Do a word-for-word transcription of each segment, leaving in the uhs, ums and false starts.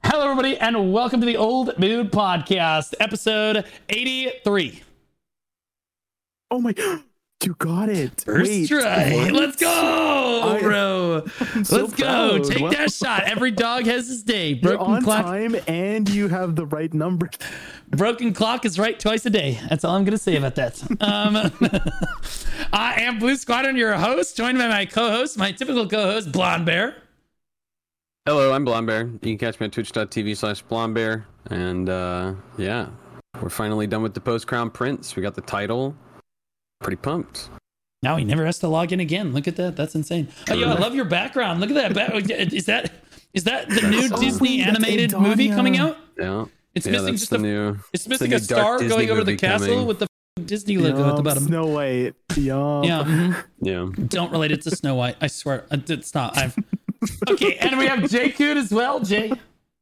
Hello, everybody, and welcome to the Old Mood Podcast, episode eighty-three. Oh my, you got it. First Wait, try. what? Let's go, I- bro. I'm so Let's go. proud. Take Wow. that shot. Every dog has his day. You're Broken on clock. time and you have the right number. Broken clock is right twice a day. That's all I'm going to say about that. Um, I am Blue Squadron, your host, joined by my co-host, my typical co-host, Blonde Bear. Hello, I'm Blonde Bear. You can catch me at twitch.tv slash Blonde Bear. And uh, yeah, we're finally done with the Post Crown Prince. We got the title. Pretty pumped. Now he never has to log in again. Look at that. That's insane. Oh, yo, I love your background. Look at that. Ba- is that is that the new so Disney sweet. That's animated Adonia. movie coming out? Yeah. It's yeah, missing that's just the a new. it's the missing new a Dark star Disney going over the movie castle coming. with the f- Disney logo at the Yup, bottom. Snow White. Yup. Yeah. mhm. Yeah. Don't relate it to Snow White. I swear. I did stop. I've okay, and we have Jay Coon as well. Jay.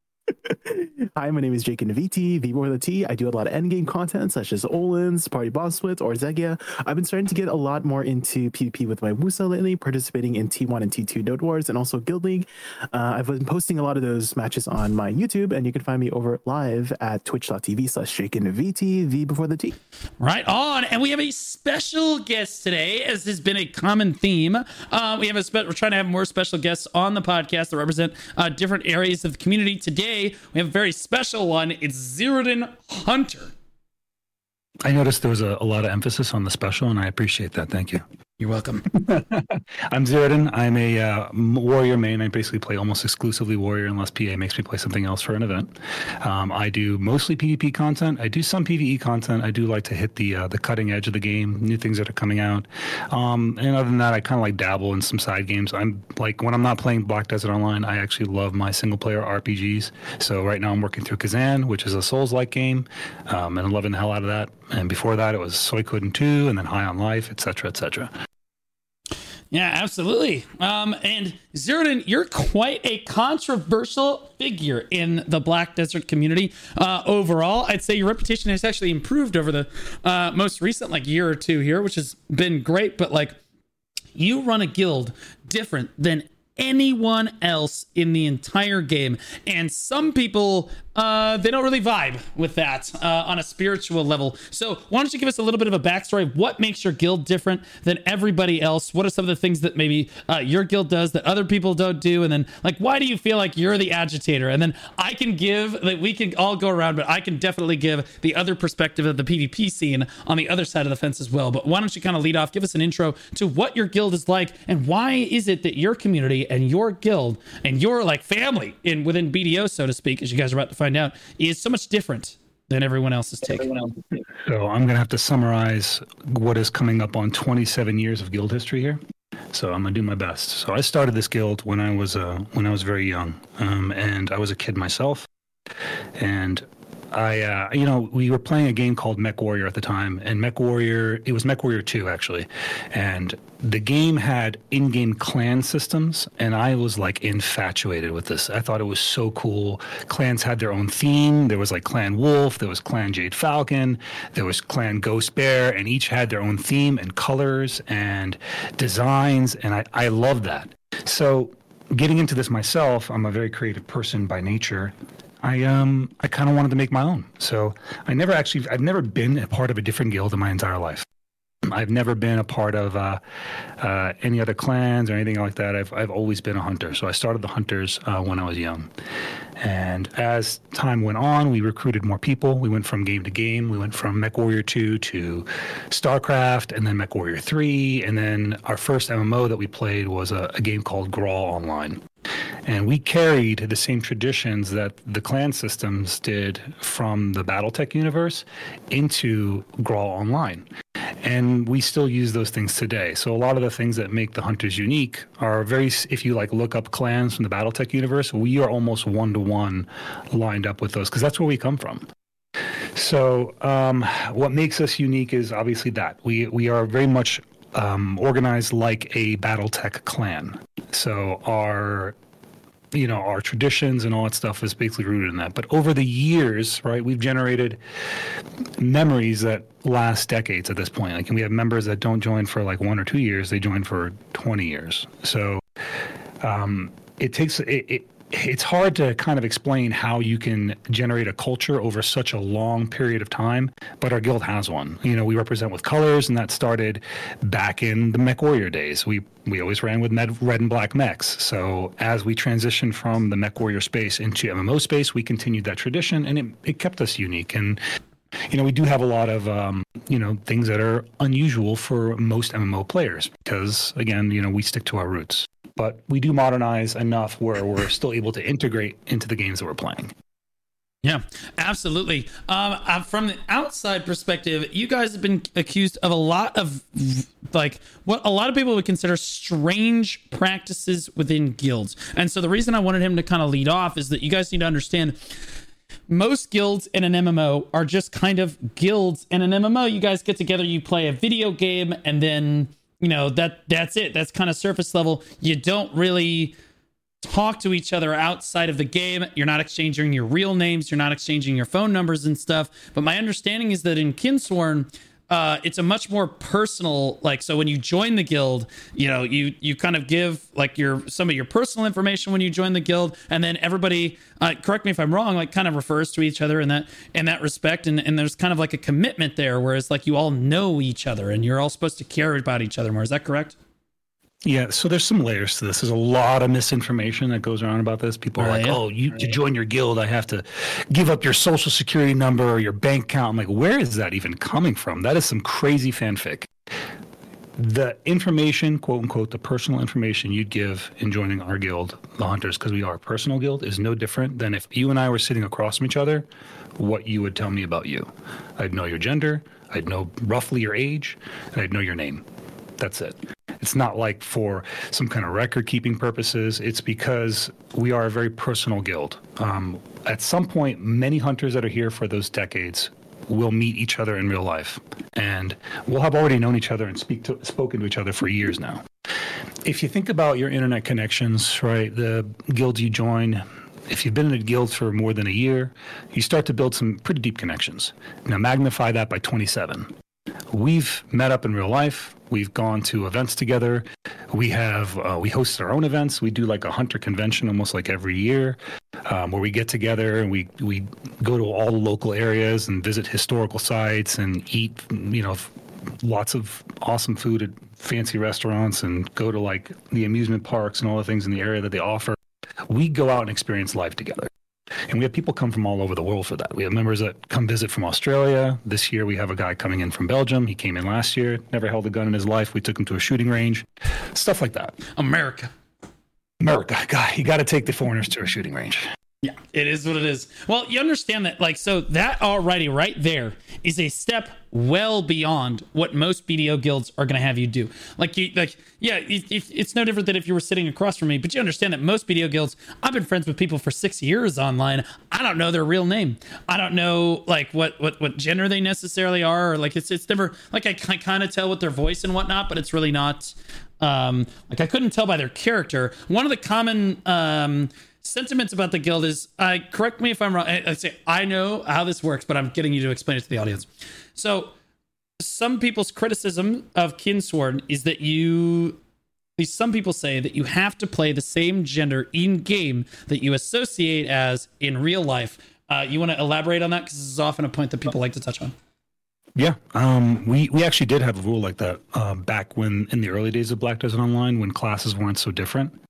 Hi, my name is Jake Naviti, V more the T. I do a lot of endgame content such as Olin's, Party Boss Splits, or Zegia. I've been starting to get a lot more into PvP with my Musa lately, participating in T one and T two Node Wars and also Guild League. Uh, I've been posting a lot of those matches on my YouTube, and you can find me over live at twitch.tv slash Jake Naviti, V before the T. Right on, and we have a special guest today, as has been a common theme. Uh, we have a spe- we're trying to have more special guests on the podcast that represent uh, different areas of the community. Today, we have a very special one. It's Zeratin Hunter. I noticed there was a, a lot of emphasis on the special, and I appreciate that. Thank you. You're welcome. I'm Zeratin. I'm a uh, m- warrior main. I basically play almost exclusively warrior unless P A makes me play something else for an event. Um, I do mostly PvP content. I do some PvE content. I do like to hit the uh, the cutting edge of the game, new things that are coming out. Um, and other than that, I kind of like dabble in some side games. I'm like, when I'm not playing Black Desert Online, I actually love my single player R P Gs. So right now I'm working through Kazan, which is a Souls-like game, um, and I'm loving the hell out of that. And before that, it was Suikoden two, and then High on Life, et cetera, et cetera. Yeah, absolutely. Um, and Zeratin, you're quite a controversial figure in the Black Desert community. Uh, overall, I'd say your reputation has actually improved over the uh, most recent like year or two here, which has been great. But like, you run a guild different than anyone else in the entire game, and some people uh they don't really vibe with that uh on a spiritual level. So why don't you give us a little bit of a backstory of what makes your guild different than everybody else? What are some of the things that maybe uh your guild does that other people don't do? And then like, why do you feel like you're the agitator? And then I can give that we can all go around, but I can definitely give the other perspective of the PvP scene on the other side of the fence as well. But why don't you kind of lead off, give us an intro to what your guild is like, and why is it that your community and your guild and your like family in within B D O, so to speak, as you guys are about to find out, is so much different than everyone else's take. So I'm going to have to summarize what is coming up on twenty-seven years of guild history here. So I'm going to do my best. So I started this guild when I was uh, when I was very young, um, and I was a kid myself. And I, uh, you know, we were playing a game called Mech Warrior at the time, and Mech Warrior, it was Mech Warrior two actually, and the game had in-game clan systems, and I was like infatuated with this. I thought it was so cool. Clans had their own theme. There was like Clan Wolf, there was Clan Jade Falcon, there was Clan Ghost Bear, and each had their own theme and colors and designs, and I, I loved that. So getting into this myself, I'm a very creative person by nature. I um I kind of wanted to make my own. So I never actually I've never been a part of a different guild in my entire life. I've never been a part of uh, uh, any other clans or anything like that. I've I've always been a hunter. So I started the hunters uh, when I was young. And as time went on, we recruited more people. We went from game to game. We went from Mech Warrior two to StarCraft, and then Mech Warrior three. And then our first M M O that we played was a, a game called Grawl Online. And we carried the same traditions that the clan systems did from the BattleTech universe into Grawl Online. And we still use those things today. So a lot of the things that make the Hunters unique are very, if you like look up clans from the BattleTech universe, we are almost one-to-one lined up with those because that's where we come from. So um, what makes us unique is obviously that. We, we are very much um, organized like a BattleTech clan. So our you know, our traditions and all that stuff is basically rooted in that. But over the years, right, we've generated memories that last decades at this point. Like, and we have members that don't join for like one or two years, they join for twenty years. So um, it takes, it, it it's hard to kind of explain how you can generate a culture over such a long period of time, but our guild has one. You know, we represent with colors, and that started back in the Mech Warrior days. We we always ran with med, red and black mechs. So as we transitioned from the Mech Warrior space into M M O space, we continued that tradition, and it, it kept us unique. And you know, we do have a lot of, um, you know, things that are unusual for most M M O players because, again, you know, we stick to our roots. But we do modernize enough where we're still able to integrate into the games that we're playing. Yeah, absolutely. Um, uh, from the outside perspective, you guys have been accused of a lot of, like, what a lot of people would consider strange practices within guilds. And so the reason I wanted him to kind of lead off is that you guys need to understand most guilds in an M M O are just kind of guilds in an M M O. You guys get together, you play a video game, and then, you know, that that's it. That's kind of surface level. You don't really talk to each other outside of the game. You're not exchanging your real names. You're not exchanging your phone numbers and stuff. But my understanding is that in Kinsworn, uh, it's a much more personal, like, so when you join the guild, you know, you you kind of give like your some of your personal information when you join the guild, and then everybody, uh, correct me if I'm wrong, like kind of refers to each other in that in that respect, and, and there's kind of like a commitment there, whereas like you all know each other and you're all supposed to care about each other more. Is that correct? Yeah, so there's some layers to this. There's a lot of misinformation that goes around about this. People are Oh, like, yeah? oh, you to join your guild, I have to give up your social security number or your bank account. I'm like, where is that even coming from? That is some crazy fanfic. The information, quote unquote, the personal information you'd give in joining our guild, the Hunters, because we are a personal guild, is no different than if you and I were sitting across from each other, what you would tell me about you. I'd know your gender, I'd know roughly your age, and I'd know your name. That's it. It's not like for some kind of record-keeping purposes. It's because we are a very personal guild. Um, at some point, many hunters that are here for those decades will meet each other in real life, and we'll have already known each other and speak to, spoken to each other for years now. If you think about your internet connections, right, the guilds you join, if you've been in a guild for more than a year, you start to build some pretty deep connections. Now magnify that by twenty-seven. We've met up in real life. We've gone to events together. We have uh, we host our own events. We do like a hunter convention almost like every year, um, where we get together and we we go to all the local areas and visit historical sites and eat, you know, lots of awesome food at fancy restaurants and go to like the amusement parks and all the things in the area that they offer. We go out and experience life together. And we have people come from all over the world for that. We have members that come visit from Australia. This year we have a guy coming in from Belgium. He came in last year, never held a gun in his life. We took him to a shooting range, stuff like that. America. America, God, you got to take the foreigners to a shooting range. Yeah, it is what it is. Well, you understand that, like, so that already right there is a step well beyond what most B D O guilds are going to have you do. Like, you, like, yeah, it, it, it's no different than if you were sitting across from me, but you understand that most B D O guilds, I've been friends with people for six years online. I don't know their real name. I don't know, like, what, what, what gender they necessarily are, or, like, it's, it's never, like, I can kind of tell with their voice and whatnot, but it's really not, um, like, I couldn't tell by their character. One of the common, um, sentiments about the guild is, uh, correct me if I'm wrong. I, I say I know how this works, but I'm getting you to explain it to the audience. So, some people's criticism of Kinsworn is that you, at least some people say that you have to play the same gender in game that you associate as in real life. Uh, you want to elaborate on that, because this is often a point that people like to touch on. Yeah, um, we we actually did have a rule like that uh, back when in the early days of Black Desert Online, when classes weren't so different.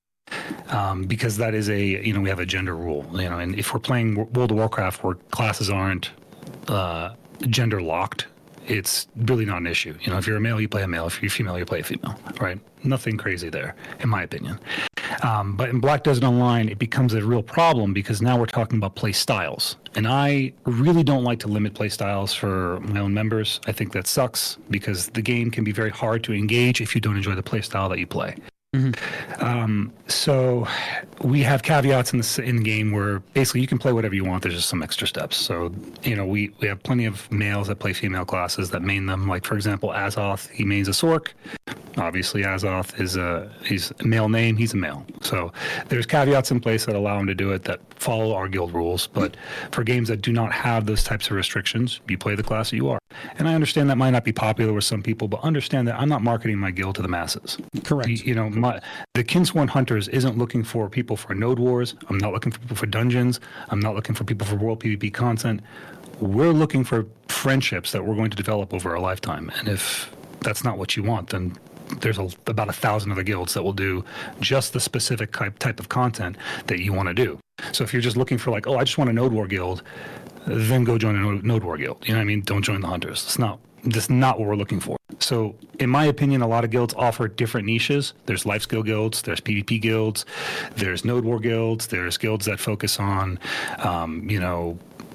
Um, because that is a, you know, we have a gender rule, you know, and if we're playing World of Warcraft where classes aren't uh, gender locked, it's really not an issue. You know, if you're a male, you play a male. If you're female, you play a female, right? Nothing crazy there, in my opinion. Um, but in Black Desert Online, it becomes a real problem because now we're talking about play styles. And I really don't like to limit play styles for my own members. I think that sucks because the game can be very hard to engage if you don't enjoy the play style that you play. Mm-hmm. Um, so we have caveats in the in the game where basically you can play whatever you want. There's just some extra steps. So, you know, we, we have plenty of males that play female classes that main them. Like, for example, Azoth, he mains a Sork. Obviously, Azoth is a he's a male name. He's a male. So there's caveats in place that allow him to do it that follow our guild rules. But for games that do not have those types of restrictions, you play the class that you are. And I understand that might not be popular with some people, but understand that I'm not marketing my guild to the masses. Correct. You, you know, my the Kinsworn Hunters isn't looking for people for Node Wars. I'm not looking for people for dungeons. I'm not looking for people for World PvP content. We're looking for friendships that we're going to develop over a lifetime. And if that's not what you want, then there's a, about a thousand other guilds that will do just the specific type type of content that you want to do. So if you're just looking for like, oh, I just want a Node War guild, then go join a Node, Node War guild. You know what I mean? Don't join the Hunters. It's not that's not what we're looking for. So in my opinion, a lot of guilds offer different niches. There's life skill guilds, there's PvP guilds, there's Node War guilds, there's guilds that focus on, um, you know,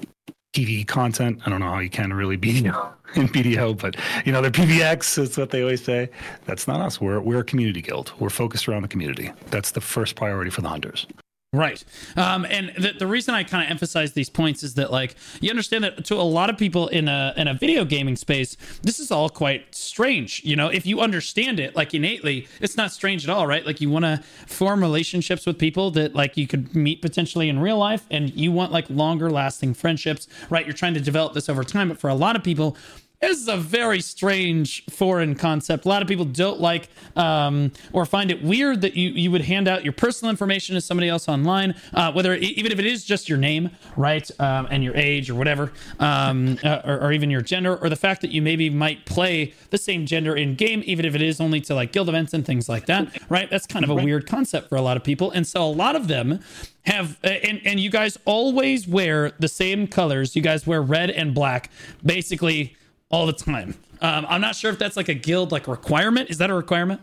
T V content. I don't know how you can really be in P D O, but you know, they're P V X. That's what they always say. That's not us. We're we're a community guild. We're focused around the community. That's the first priority for the Hunters. Right. Um, and the, the reason I kind of emphasize these points is that, like, you understand that to a lot of people in a in a video gaming space, this is all quite strange. You know, if you understand it, like, innately, it's not strange at all, right? Like, you want to form relationships with people that, like, you could meet potentially in real life, and you want, like, longer lasting friendships, right? You're trying to develop this over time. But for a lot of people, this is a very strange foreign concept. A lot of people don't like um, or find it weird that you, you would hand out your personal information to somebody else online, uh, whether even if it is just your name, right, um, and your age or whatever, um, uh, or, or even your gender, or the fact that you maybe might play the same gender in game, even if it is only to like guild events and things like that, right? That's kind of a weird concept for a lot of people, and so a lot of them have and and you guys always wear the same colors. You guys wear red and black, basically all the time. Um, I'm not sure if that's like a guild like requirement. Is that a requirement?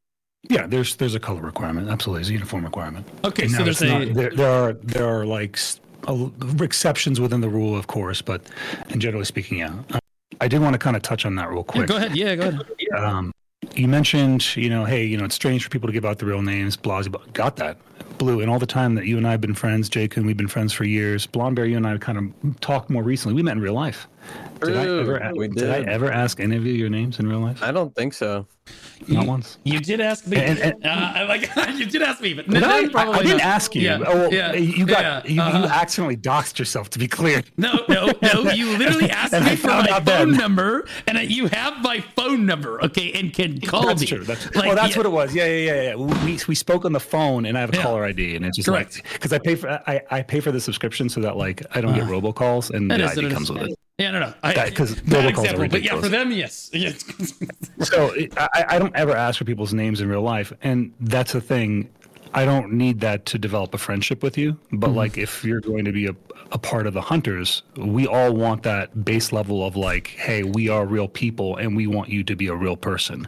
Yeah, there's there's a color requirement. Absolutely, it's a uniform requirement. Okay, and so there's a not, there, there are there are like uh, exceptions within the rule, of course, but and generally speaking, yeah. Um, I did want to kind of touch on that real quick. Yeah, go ahead. Yeah, go ahead. Um, you mentioned, you know, hey, you know, it's strange for people to give out the real names. Blah, blah, blah. Got that. Blue, and all the time that you and I have been friends, Jake, and we've been friends for years. Blondebear, you and I kind of talked more recently. We met in real life. Did, Ooh, I, ever, we did. did. I ever ask any of you your names in real life? I don't think so. Not you, once. You did ask me. And, and, uh, like you did ask me, but no, no, I, probably I didn't not. ask you. Yeah, oh, yeah, you got yeah, you, uh-huh. you accidentally doxed yourself. To be clear. No, no, no. You literally asked And me I for found my out phone then. number, and uh, you have my phone number, okay, and can call That's me. true. That's, Like, well, that's yeah. what it was. Yeah, yeah, yeah. yeah. We we spoke on the phone, and I have a Yeah. caller I D, and it's just Correct. like because I pay for I, I pay for the subscription so that like I don't Uh, get robocalls, and That the is I what D it comes is. with it. Yeah, no, no. I, That- 'cause bad robocalls are example, but yeah, ridiculous. for them, yes. yes. So I, I don't ever ask for people's names in real life, and that's the thing. I don't need that to develop a friendship with you. But Mm-hmm. like, if you're going to be a, a part of the Hunters, we all want that base level of like, hey, we are real people, and we want you to be a real person.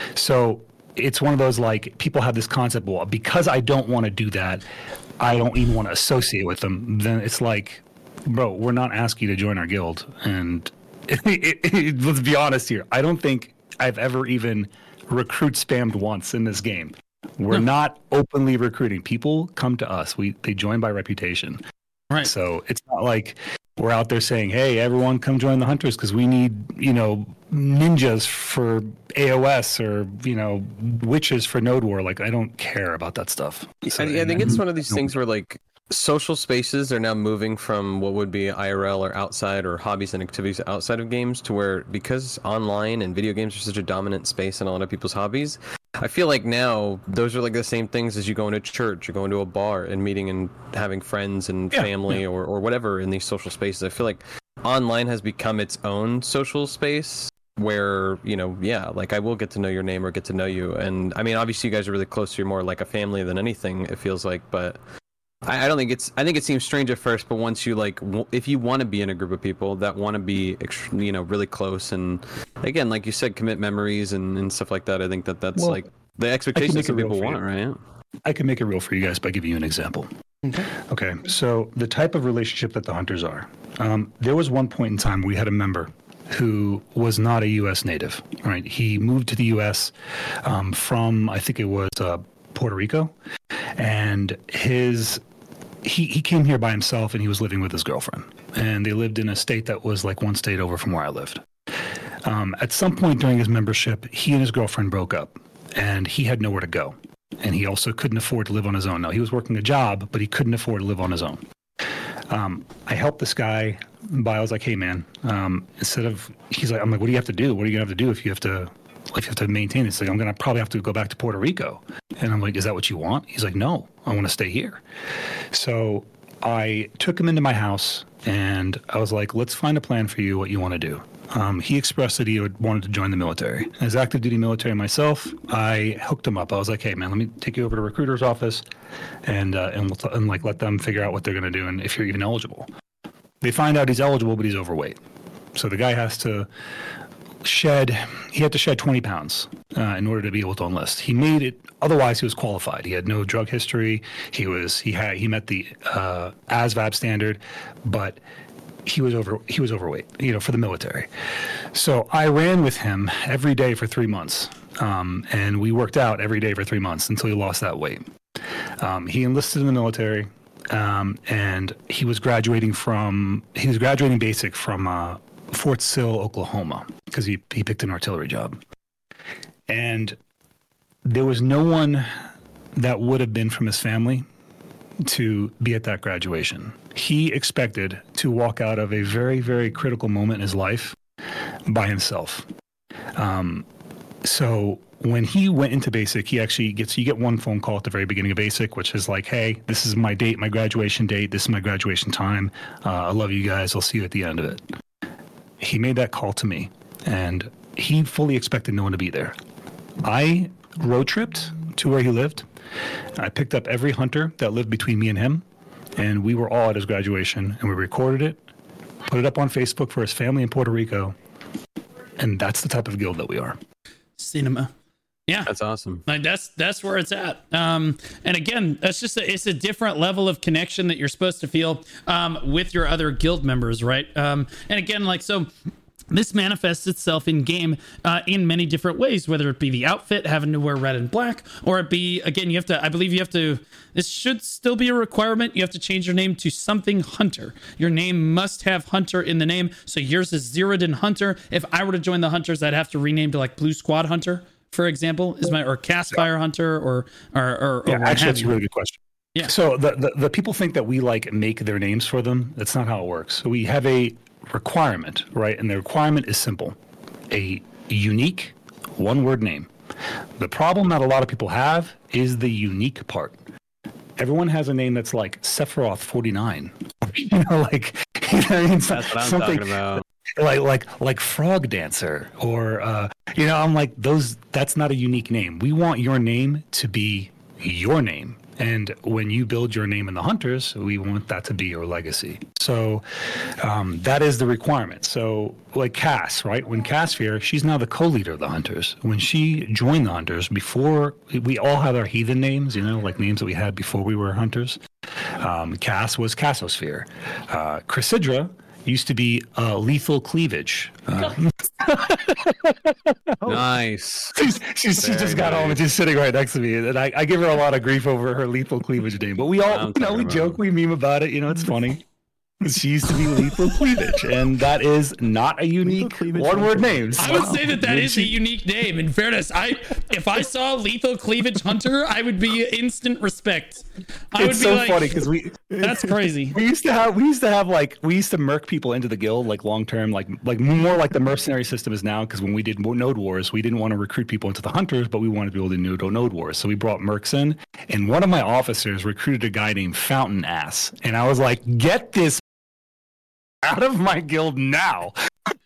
So it's one of those like people have this concept. Well, because I don't want to do that, I don't even want to associate with them. Then it's like, bro, we're not asking you to join our guild. And it, it, it, let's be honest here. I don't think I've ever even recruit spammed once in this game. We're No. not openly recruiting. People come to us. We they join by reputation. Right. So it's not like we're out there saying, "Hey, everyone, come join the Hunters because we need, you know, ninjas for A O S or you know, witches for Node War." Like, I don't care about that stuff. So, I, I think it's one of these things where like social spaces are now moving from what would be I R L or outside or hobbies and activities outside of games to where because online and video games are such a dominant space in a lot of people's hobbies, I feel like now those are like the same things as you going to church or going to a bar and meeting and having friends and Yeah, family yeah. or, or whatever in these social spaces. I feel like online has become its own social space where, you know, yeah, like I will get to know your name or get to know you. And I mean, obviously you guys are really close. You're more like a family than anything, it feels like, but I, I don't think it's, I think it seems strange at first, but once you like, w- if you want to be in a group of people that want to be, ext- you know, really close and again, like you said, commit memories and, and stuff like that. I think that that's Well, like the expectations make that it real people for want, you. right? I can make it real for you guys by giving you an example. Okay. Okay, so the type of relationship that the Hunters are. Um, there was one point in time we had a member who was not a U S native, right? He moved to the U S um, from, I think it was uh, Puerto Rico, and his he, he came here by himself and he was living with his girlfriend, and they lived in a state that was like one state over from where I lived. Um, at some point during his membership, he and his girlfriend broke up, and he had nowhere to go. And he also couldn't afford to live on his own. Now, he was working a job, but he couldn't afford to live on his own. Um, I helped this guy by, I was like, hey, man, um, instead of, he's like, I'm like, what do you have to do? What are you going to have to do if you have to Like, you have to maintain this. Like, I'm going to probably have to go back to Puerto Rico. And I'm like, is that what you want? He's like, no, I want to stay here. So I took him into my house and I was like, let's find a plan for you, what you want to do. Um, he expressed that he would wanted to join the military. As active duty military myself, I hooked him up. I was like, hey man, let me take you over to a recruiter's office and, uh, and, we'll t- and like let them figure out what they're going to do and if you're even eligible. They find out he's eligible, but he's overweight. So the guy has to shed, he had to shed twenty pounds uh, in order to be able to enlist. He made it, otherwise he was qualified. He had no drug history. He was, he had, he met the uh, A S V A B standard, but he was over, he was overweight, you know, for the military. So I ran with him every day for three months. Um, and we worked out every day for three months until he lost that weight. Um, he enlisted in the military. Um, and he was graduating from, he was graduating basic from uh, Fort Sill, Oklahoma, because he, he picked an artillery job. And there was no one that would have been from his family to be at that graduation. He expected to walk out of a very, very critical moment in his life by himself. Um, so when he went into basic, he actually gets, you get one phone call at the very beginning of basic, which is like, hey, this is my date, my graduation date. This is my graduation time. Uh, I love you guys. I'll see you at the end of it. He made that call to me and he fully expected no one to be there. I road tripped to where he lived. I picked up every hunter that lived between me and him, and we were all at his graduation, and we recorded it, put it up on Facebook for his family in Puerto Rico, and that's the type of guild that we are. Cinema. Yeah, that's awesome. Like that's that's where it's at. Um, and again, that's just a, it's a different level of connection that you're supposed to feel um, with your other guild members, right? Um, and again, like so. This manifests itself in game uh, in many different ways, whether it be the outfit, having to wear red and black, or it be, again, you have to, I believe you have to, this should still be a requirement. You have to change your name to something Hunter. Your name must have Hunter in the name. So yours is Zerodin Hunter. If I were to join the Hunters, I'd have to rename to like Blue Squad Hunter, for example, is my, or Castfire Hunter, or, or, or, yeah, or actually, that's a really good question. Yeah. So the, the, the people think that we like make their names for them. That's not how it works. So we have a requirement, right? And the requirement is simple: a unique one-word name. The problem that a lot of people have is the unique part. Everyone has a name that's like Sephiroth forty-nine. You know, like, you know, I mean, that's what I'm something talking about. Like like like Frog Dancer, or uh, you know, I'm like, those. That's not a unique name. We want your name to be your name. And when you build your name in the Hunters, we want that to be your legacy. So um, that is the requirement. So like Cass, right? When Cass here, she's now the co-leader of the Hunters. When she joined the Hunters, before, we all had our heathen names, you know, like names that we had before we were Hunters. Um, Cass was Cassosphere. Uh, Chrysidra used to be uh, Lethal Cleavage. Uh, nice. She's, she's, she just got nice. home and she's sitting right next to me, and I, I give her a lot of grief over her Lethal Cleavage name. But we all, you know, we joke, we meme about it. You know, it's funny. She used to be Lethal Cleavage, and that is not a unique one-word name. So. I would say that that is a unique name. In fairness, I if I saw Lethal Cleavage Hunter, I would be instant respect. I it's would be so like, funny because we that's crazy. We used to have we used to have like we used to merc people into the guild like long term, like like more like the mercenary system is now. Because when we did Node Wars, we didn't want to recruit people into the Hunters, but we wanted to be able to do Node Wars. So we brought mercs in, and one of my officers recruited a guy named Fountain Ass, and I was like, get this out of my guild now.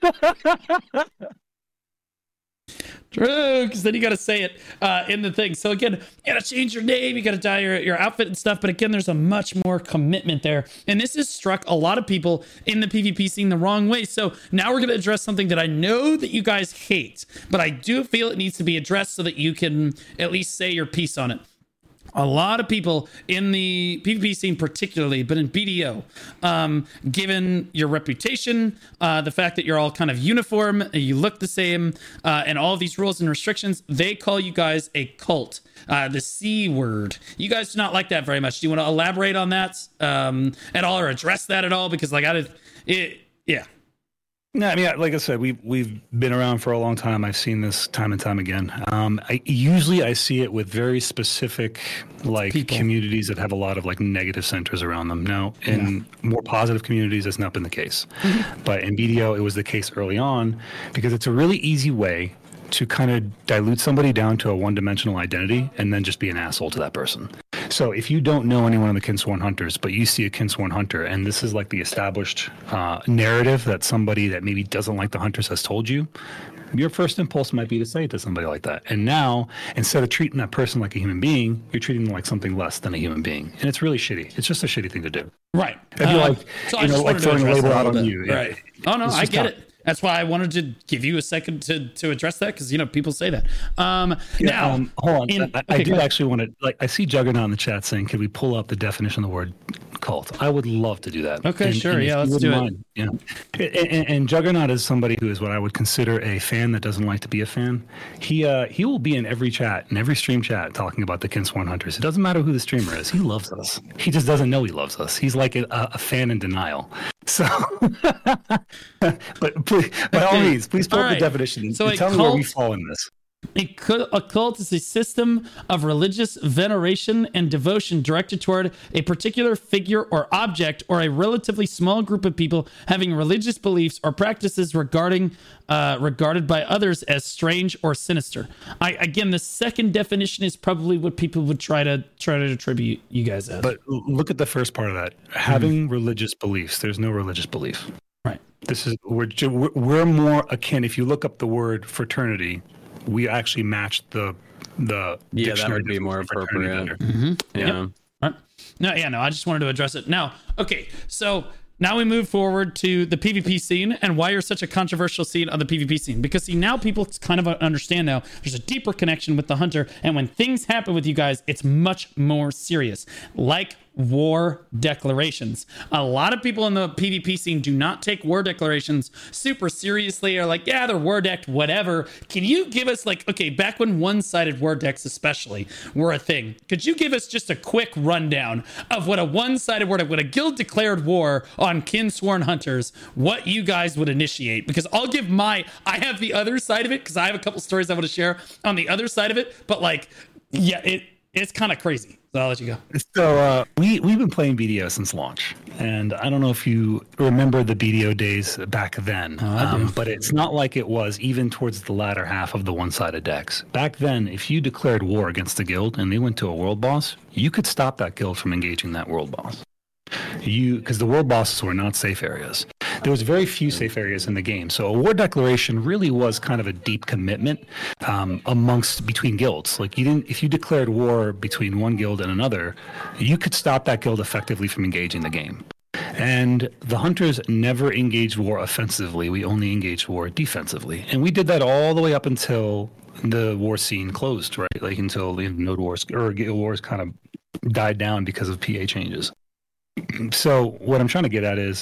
True, because then you got to say it uh, in the thing. So again, you got to change your name, you got to dye your, your outfit and stuff. But again, there's a much more commitment there. And this has struck a lot of people in the PvP scene the wrong way. So now we're going to address something that I know that you guys hate, but I do feel it needs to be addressed so that you can at least say your piece on it. A lot of people in the PvP scene particularly, but in B D O, um, given your reputation, uh, the fact that you're all kind of uniform, you look the same, uh, and all of these rules and restrictions, they call you guys a cult. Uh, the C word. You guys do not like that very much. Do you want to elaborate on that um, at all, or address that at all? Because like I did, it, yeah. No, I mean, like I said, we've we've been around for a long time. I've seen this time and time again. Um, I, usually, I see it with very specific, like People. communities that have a lot of like negative centers around them. Now, in yeah. more positive communities, that's not been the case. Mm-hmm. But in B D O, it was the case early on because it's a really easy way to kind of dilute somebody down to a one-dimensional identity and then just be an asshole to that person. So if you don't know anyone on the Kinsworn Hunters, but you see a Kinsworn Hunter, and this is like the established uh, narrative that somebody that maybe doesn't like the Hunters has told you, your first impulse might be to say it to somebody like that. And now, instead of treating that person like a human being, you're treating them like something less than a human being. And it's really shitty. It's just a shitty thing to do. Right. It'd be Uh, like, so I you know, just like wanted to throwing a address label that a out on little you. bit. Yeah. Right. Oh, no, It's I just get not- it. That's why I wanted to give you a second to, to address that, because, you know, people say that. Um, Yeah, now, um, hold on. in- I, okay, I go do ahead. actually want to, like, I see Juggernaut in the chat saying, could we pull up the definition of the word cult? I would love to do that. Okay, sure. if Yeah, you let's do wouldn't it. mind, yeah. And, and, and Juggernaut is somebody who is what I would consider a fan that doesn't like to be a fan. He uh, he will be in every chat, in every stream chat, talking about the Kinsworn Hunters. It doesn't matter who the streamer is. He loves us. He just doesn't know he loves us. He's like a, a fan in denial. So, but please, by all Okay. means, please pull All up right. the definition and, So and a tell me where we cult- fall in this. A cu- a cult is a system of religious veneration and devotion directed toward a particular figure or object, or a relatively small group of people having religious beliefs or practices regarding uh, regarded by others as strange or sinister. I again, the second definition is probably what people would try to try to attribute you guys as. But look at the first part of that. Having religious beliefs. There's no religious belief. Right. This is we're ju- we're more akin. If you look up the word fraternity, we actually match the the Yeah, that dictionary would be more definition of fraternity appropriate. under. Yeah. Right. No, yeah, no, I just wanted to address it. Now, okay, so now we move forward to the PvP scene and why you're such a controversial scene on the PvP scene. Because see, now people kind of understand now there's a deeper connection with the Hunter, and when things happen with you guys, it's much more serious. Like war declarations. A lot of people in the PvP scene do not take war declarations super seriously, or like, yeah, they're war decked, whatever. Can you give us, like, okay, back when one-sided war decks especially were a thing, could you give us just a quick rundown of what a one-sided war deck, when a guild declared war on Kinsworn Hunters, what you guys would initiate? Because I'll give my, I have the other side of it, because I have a couple stories I want to share on the other side of it, but like, yeah, it it's kind of crazy. So I'll let you go. So uh, we we've been playing B D O since launch, and I don't know if you remember the B D O days back then, Oh, I do. um, but it's not like it was even towards the latter half of the one-sided decks. Back then, if you declared war against a guild and they went to a world boss, you could stop that guild from engaging that world boss. You because the world bosses were not safe areas. There was very few safe areas in the game, so a war declaration really was kind of a deep commitment um, amongst between guilds. Like you didn't, if you declared war between one guild and another, you could stop that guild effectively from engaging the game. And the Hunters never engaged war offensively. We only engaged war defensively, and we did that all the way up until the war scene closed, right? Like until the Node Wars or Guild Wars kind of died down because of P A changes. So what I'm trying to get at is,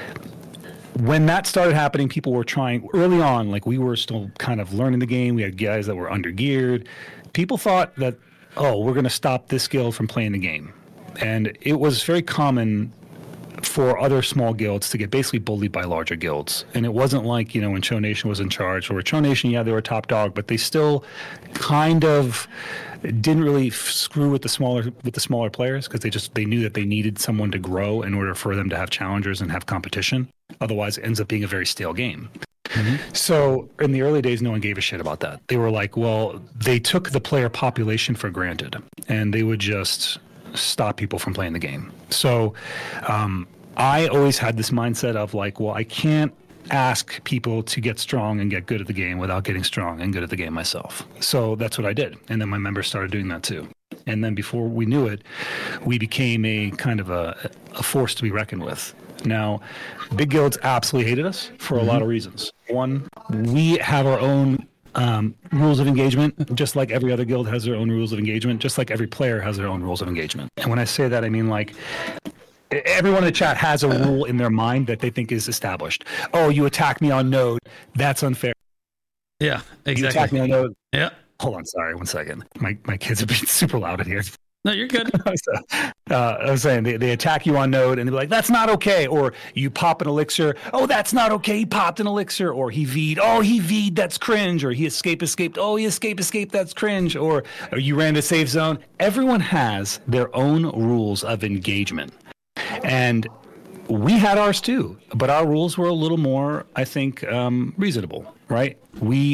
when that started happening, people were trying early on, like we were still kind of learning the game. We had guys that were under geared. People thought that, oh, we're going to stop this guild from playing the game. And it was very common for other small guilds to get basically bullied by larger guilds. And it wasn't like, you know, when Cho Nation was in charge, or Cho Nation, yeah, they were top dog, but they still kind of didn't really f- screw with the smaller with the smaller players, because they just they knew that they needed someone to grow in order for them to have challengers and have competition. Otherwise, it ends up being a very stale game. Mm-hmm. So in the early days, no one gave a shit about that. They were like, well, they took the player population for granted, and they would just stop people from playing the game. So um, I always had this mindset of like, well, I can't ask people to get strong and get good at the game without getting strong and good at the game myself. So that's what I did. And then my members started doing that too. And then before we knew it, we became a kind of a, a force to be reckoned with. Now, big guilds absolutely hated us for a mm-hmm. lot of reasons. One, we have our own um, rules of engagement, just like every other guild has their own rules of engagement, just like every player has their own rules of engagement. And when I say that, I mean like, everyone in the chat has a rule in their mind that they think is established. Oh, you attack me on node. That's unfair. Yeah, exactly. You attack me on node. Yeah. Hold on. Sorry. One second. My my kids are being super loud in here. No, you're good. so, uh, I was saying they, they attack you on node and they're like, that's not okay. Or you pop an elixir. Oh, that's not okay. He popped an elixir. Or he V'd. Oh, he V'd. That's cringe. Or he escape, escaped. Oh, he escape, escaped. That's cringe. Or, or you ran to safe zone. Everyone has their own rules of engagement. And we had ours too, but our rules were a little more, I think, um, reasonable, right? We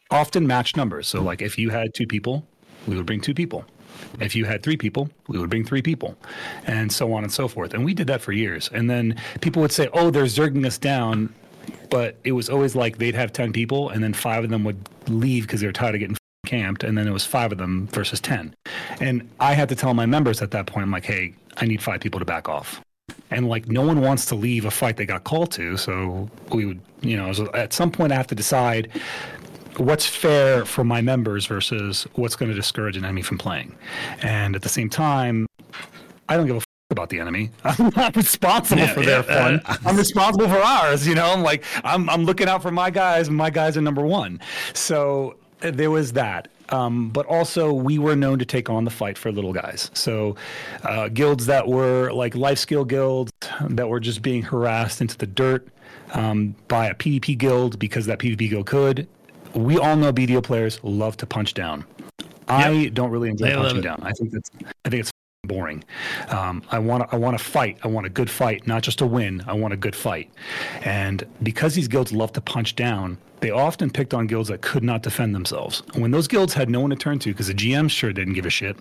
often matched numbers. So like if you had two people, we would bring two people. If you had three people, we would bring three people, and so on and so forth. And we did that for years. And then people would say, oh, they're zerging us down. But it was always like they'd have ten people, and then five of them would leave because they were tired of getting camped. And then it was five of them versus ten. And I had to tell my members at that point, I'm like, hey, I need five people to back off. And like, no one wants to leave a fight they got called to. So we would, you know, so at some point I have to decide what's fair for my members versus what's going to discourage an enemy from playing. And at the same time, I don't give a f- about the enemy. I'm not responsible yeah, for their yeah, fun. Uh, I'm responsible for ours. You know, I'm like, I'm I'm looking out for my guys, and my guys are number one. So uh, there was that. Um, but also, we were known to take on the fight for little guys. So uh, guilds that were like life skill guilds that were just being harassed into the dirt um, by a PvP guild because that PvP guild could. We all know B D O players love to punch down. I yep. don't really enjoy they punching down. I think that's I think it's boring. Um, I want to I want to fight. I want a good fight, not just a win. I want a good fight. And because these guilds love to punch down, they often picked on guilds that could not defend themselves. And when those guilds had no one to turn to, because the G M sure didn't give a shit,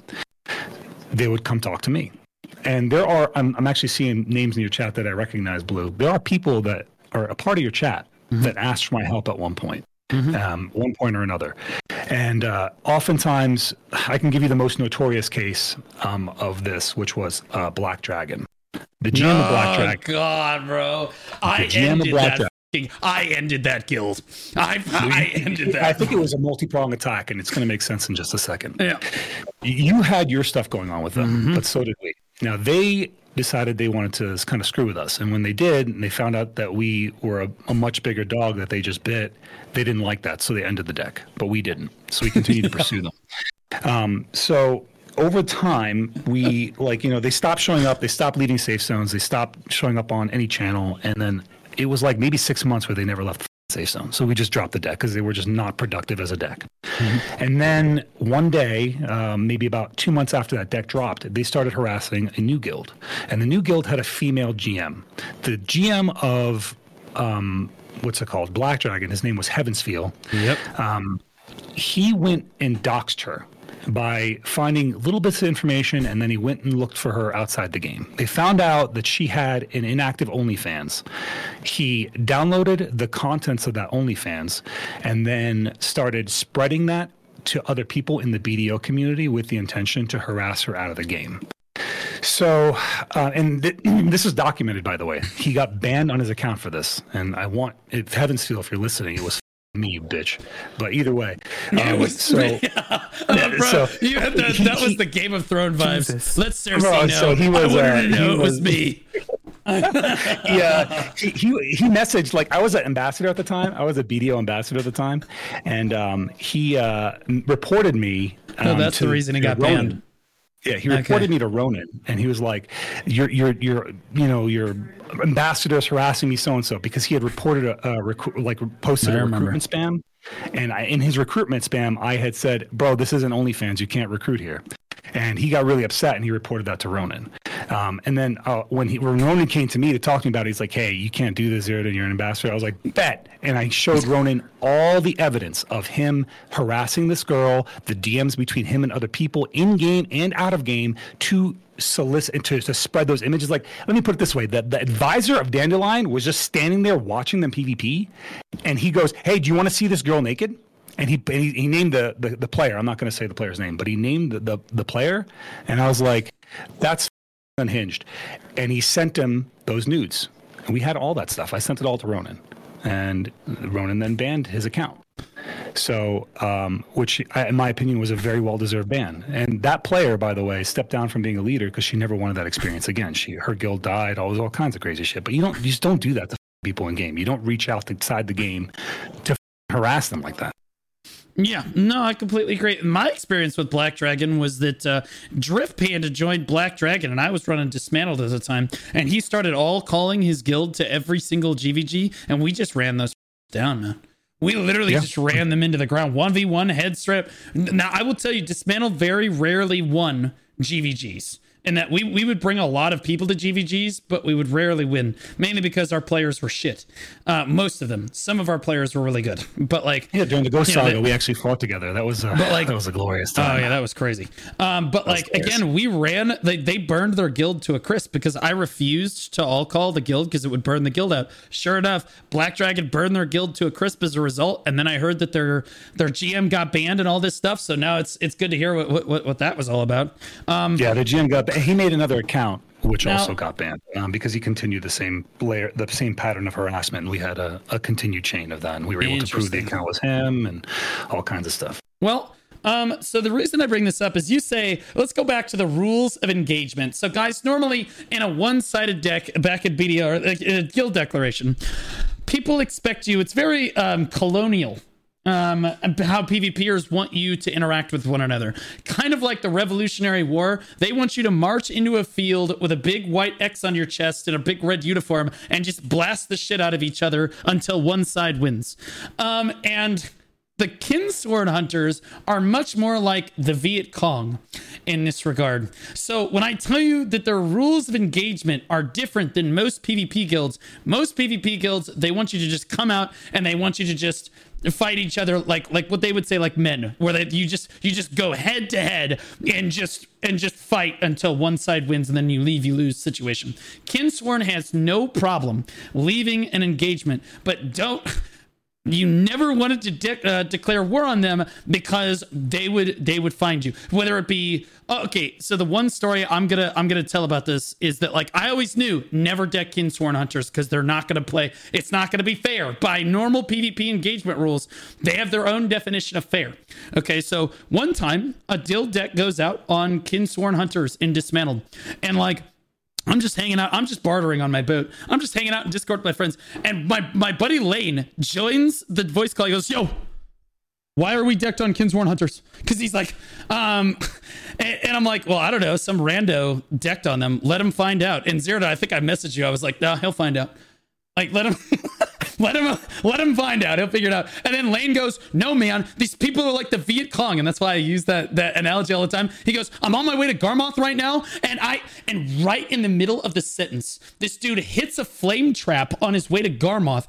they would come talk to me. And there are, I'm, I'm actually seeing names in your chat that I recognize, Blue. There are people that are a part of your chat mm-hmm. that asked for my help at one point. Mm-hmm. Um, one point or another. And uh, oftentimes, I can give you the most notorious case um, of this, which was uh, Black Dragon. The G M oh, of Black Dragon. Oh, God, bro. I ended that. Dragon. I ended that guild. I, I ended that. I think it was a multi-pronged attack, and it's going to make sense in just a second. Yeah. You had your stuff going on with them, mm-hmm. but so did we. Now, they decided they wanted to kind of screw with us. And when they did, and they found out that we were a, a much bigger dog that they just bit, they didn't like that. So they ended the deck, but we didn't. So we continued to pursue them. Um, so over time, we like, you know, they stopped showing up. They stopped leading safe zones. They stopped showing up on any channel. And then it was like maybe six months where they never left the safe zone. So we just dropped the deck because they were just not productive as a deck. Mm-hmm. And then one day, um, maybe about two months after that deck dropped, they started harassing a new guild. And the new guild had a female G M. The G M of, um, what's it called? Black Dragon. His name was Heavensfeel. Yep. Um, he went and doxed her by finding little bits of information, and then he went and looked for her outside the game. They found out that she had an inactive OnlyFans. He downloaded the contents of that OnlyFans and then started spreading that to other people in the B D O community with the intention to harass her out of the game. So, uh, and th- this is documented, by the way. He got banned on his account for this, and I want, if Heavensfeel, if you're listening, it was me, you bitch. But either way, um, it was so, me. uh, bro, so you had the, that was the Game of Thrones vibes. Jesus. Let Cersei bro, know. So he was, I wanted uh, to know it was, was me. yeah, he, he he messaged, like, I was an ambassador at the time. I was a B D O ambassador at the time, and um, he uh, reported me. Um, oh, that's to, the reason he got Ronan. banned. Yeah, he reported okay. me to Ronan, and he was like, "You're, you're, you're, you know, your ambassador's harassing me, so and so," because he had reported a, a recru- like posted a recruitment spam, and I, in his recruitment spam, I had said, "Bro, this isn't OnlyFans. You can't recruit here." And he got really upset, and he reported that to Ronan. Um, and then uh, when he when Ronan came to me to talk to me about it, he's like, "Hey, you can't do this, Zero, you're an ambassador." I was like, "Bet." And I showed Ronan all the evidence of him harassing this girl, the D Ms between him and other people in game and out of game to solicit to, to spread those images. Like, let me put it this way: that the advisor of Dandelion was just standing there watching them PvP, and he goes, "Hey, do you want to see this girl naked?" And he and he, he named the, the the player. I'm not going to say the player's name, but he named the, the the player, and I was like, "That's unhinged." And he sent him those nudes, and we had all that stuff. I sent it all to Ronan, and Ronan then banned his account. So, um, which in my opinion was a very well-deserved ban. And that player, by the way, stepped down from being a leader because she never wanted that experience again. She her guild died, all all kinds of crazy shit. But you don't you just don't do that to people in game. You don't reach out outside the game to harass them like that. Yeah, no, I completely agree. My experience with Black Dragon was that uh, Drift Panda joined Black Dragon, and I was running Dismantled at the time, and he started all calling his guild to every single G V G, and we just ran those down, man. We literally yeah. just ran them into the ground. one v one head strip. Now, I will tell you, Dismantled very rarely won G V Gs. in that we, we would bring a lot of people to G V Gs, but we would rarely win, mainly because our players were shit. Uh, most of them. Some of our players were really good, but like yeah, during the Ghost you know, Saga, they, we actually fought together. That was uh, but like, that was a glorious time. Oh yeah, that was crazy. Um, but like again, we ran. They they burned their guild to a crisp because I refused to all call the guild because it would burn the guild out. Sure enough, Black Dragon burned their guild to a crisp as a result, and then I heard that their their G M got banned and all this stuff. So now it's it's good to hear what what, what that was all about. Um, yeah, the G M got. He made another account, which now, also got banned um, because he continued the same layer, the same pattern of harassment. And we had a, a continued chain of that, and we were able to prove the account was him and all kinds of stuff. Well. Um, so the reason I bring this up is you say, let's go back to the rules of engagement. So guys, normally in a one-sided deck back at B D R, like a guild declaration, people expect you, it's very um, colonial, um, how PvPers want you to interact with one another. Kind of like the Revolutionary War. They want you to march into a field with a big white X on your chest and a big red uniform and just blast the shit out of each other until one side wins. Um, and... The Kinsworn Hunters are much more like the Viet Cong in this regard. So when I tell you that their rules of engagement are different than most PvP guilds, most PvP guilds, they want you to just come out and they want you to just fight each other like like what they would say like men, where they, you just you just go head to head and just and just fight until one side wins and then you leave, you lose situation. Kinsworn has no problem leaving an engagement, but don't... You never wanted to de- uh, declare war on them because they would they would find you, whether it be oh, okay. So the one story I'm gonna I'm gonna tell about this is that like I always knew never deck Kinsworn Hunters because they're not gonna play. It's not gonna be fair by normal PvP engagement rules. They have their own definition of fair. Okay, so one time a guild deck goes out on Kinsworn Hunters in Dismantled, and like. I'm just hanging out. I'm just bartering on my boat. I'm just hanging out in Discord with my friends. And my, my buddy Lane joins the voice call. He goes, yo, why are we decked on Kinsworn Hunters? Because he's like, um, and, and I'm like, well, I don't know. Some rando decked on them. Let him find out. And Zero, I think I messaged you. I was like, no, he'll find out. Like, let him... Let him let him find out. He'll figure it out. And then Lane goes, no, man, these people are like the Viet Cong. And that's why I use that, that analogy all the time. He goes, I'm on my way to Garmoth right now. And I and right in the middle of the sentence, this dude hits a flame trap on his way to Garmoth.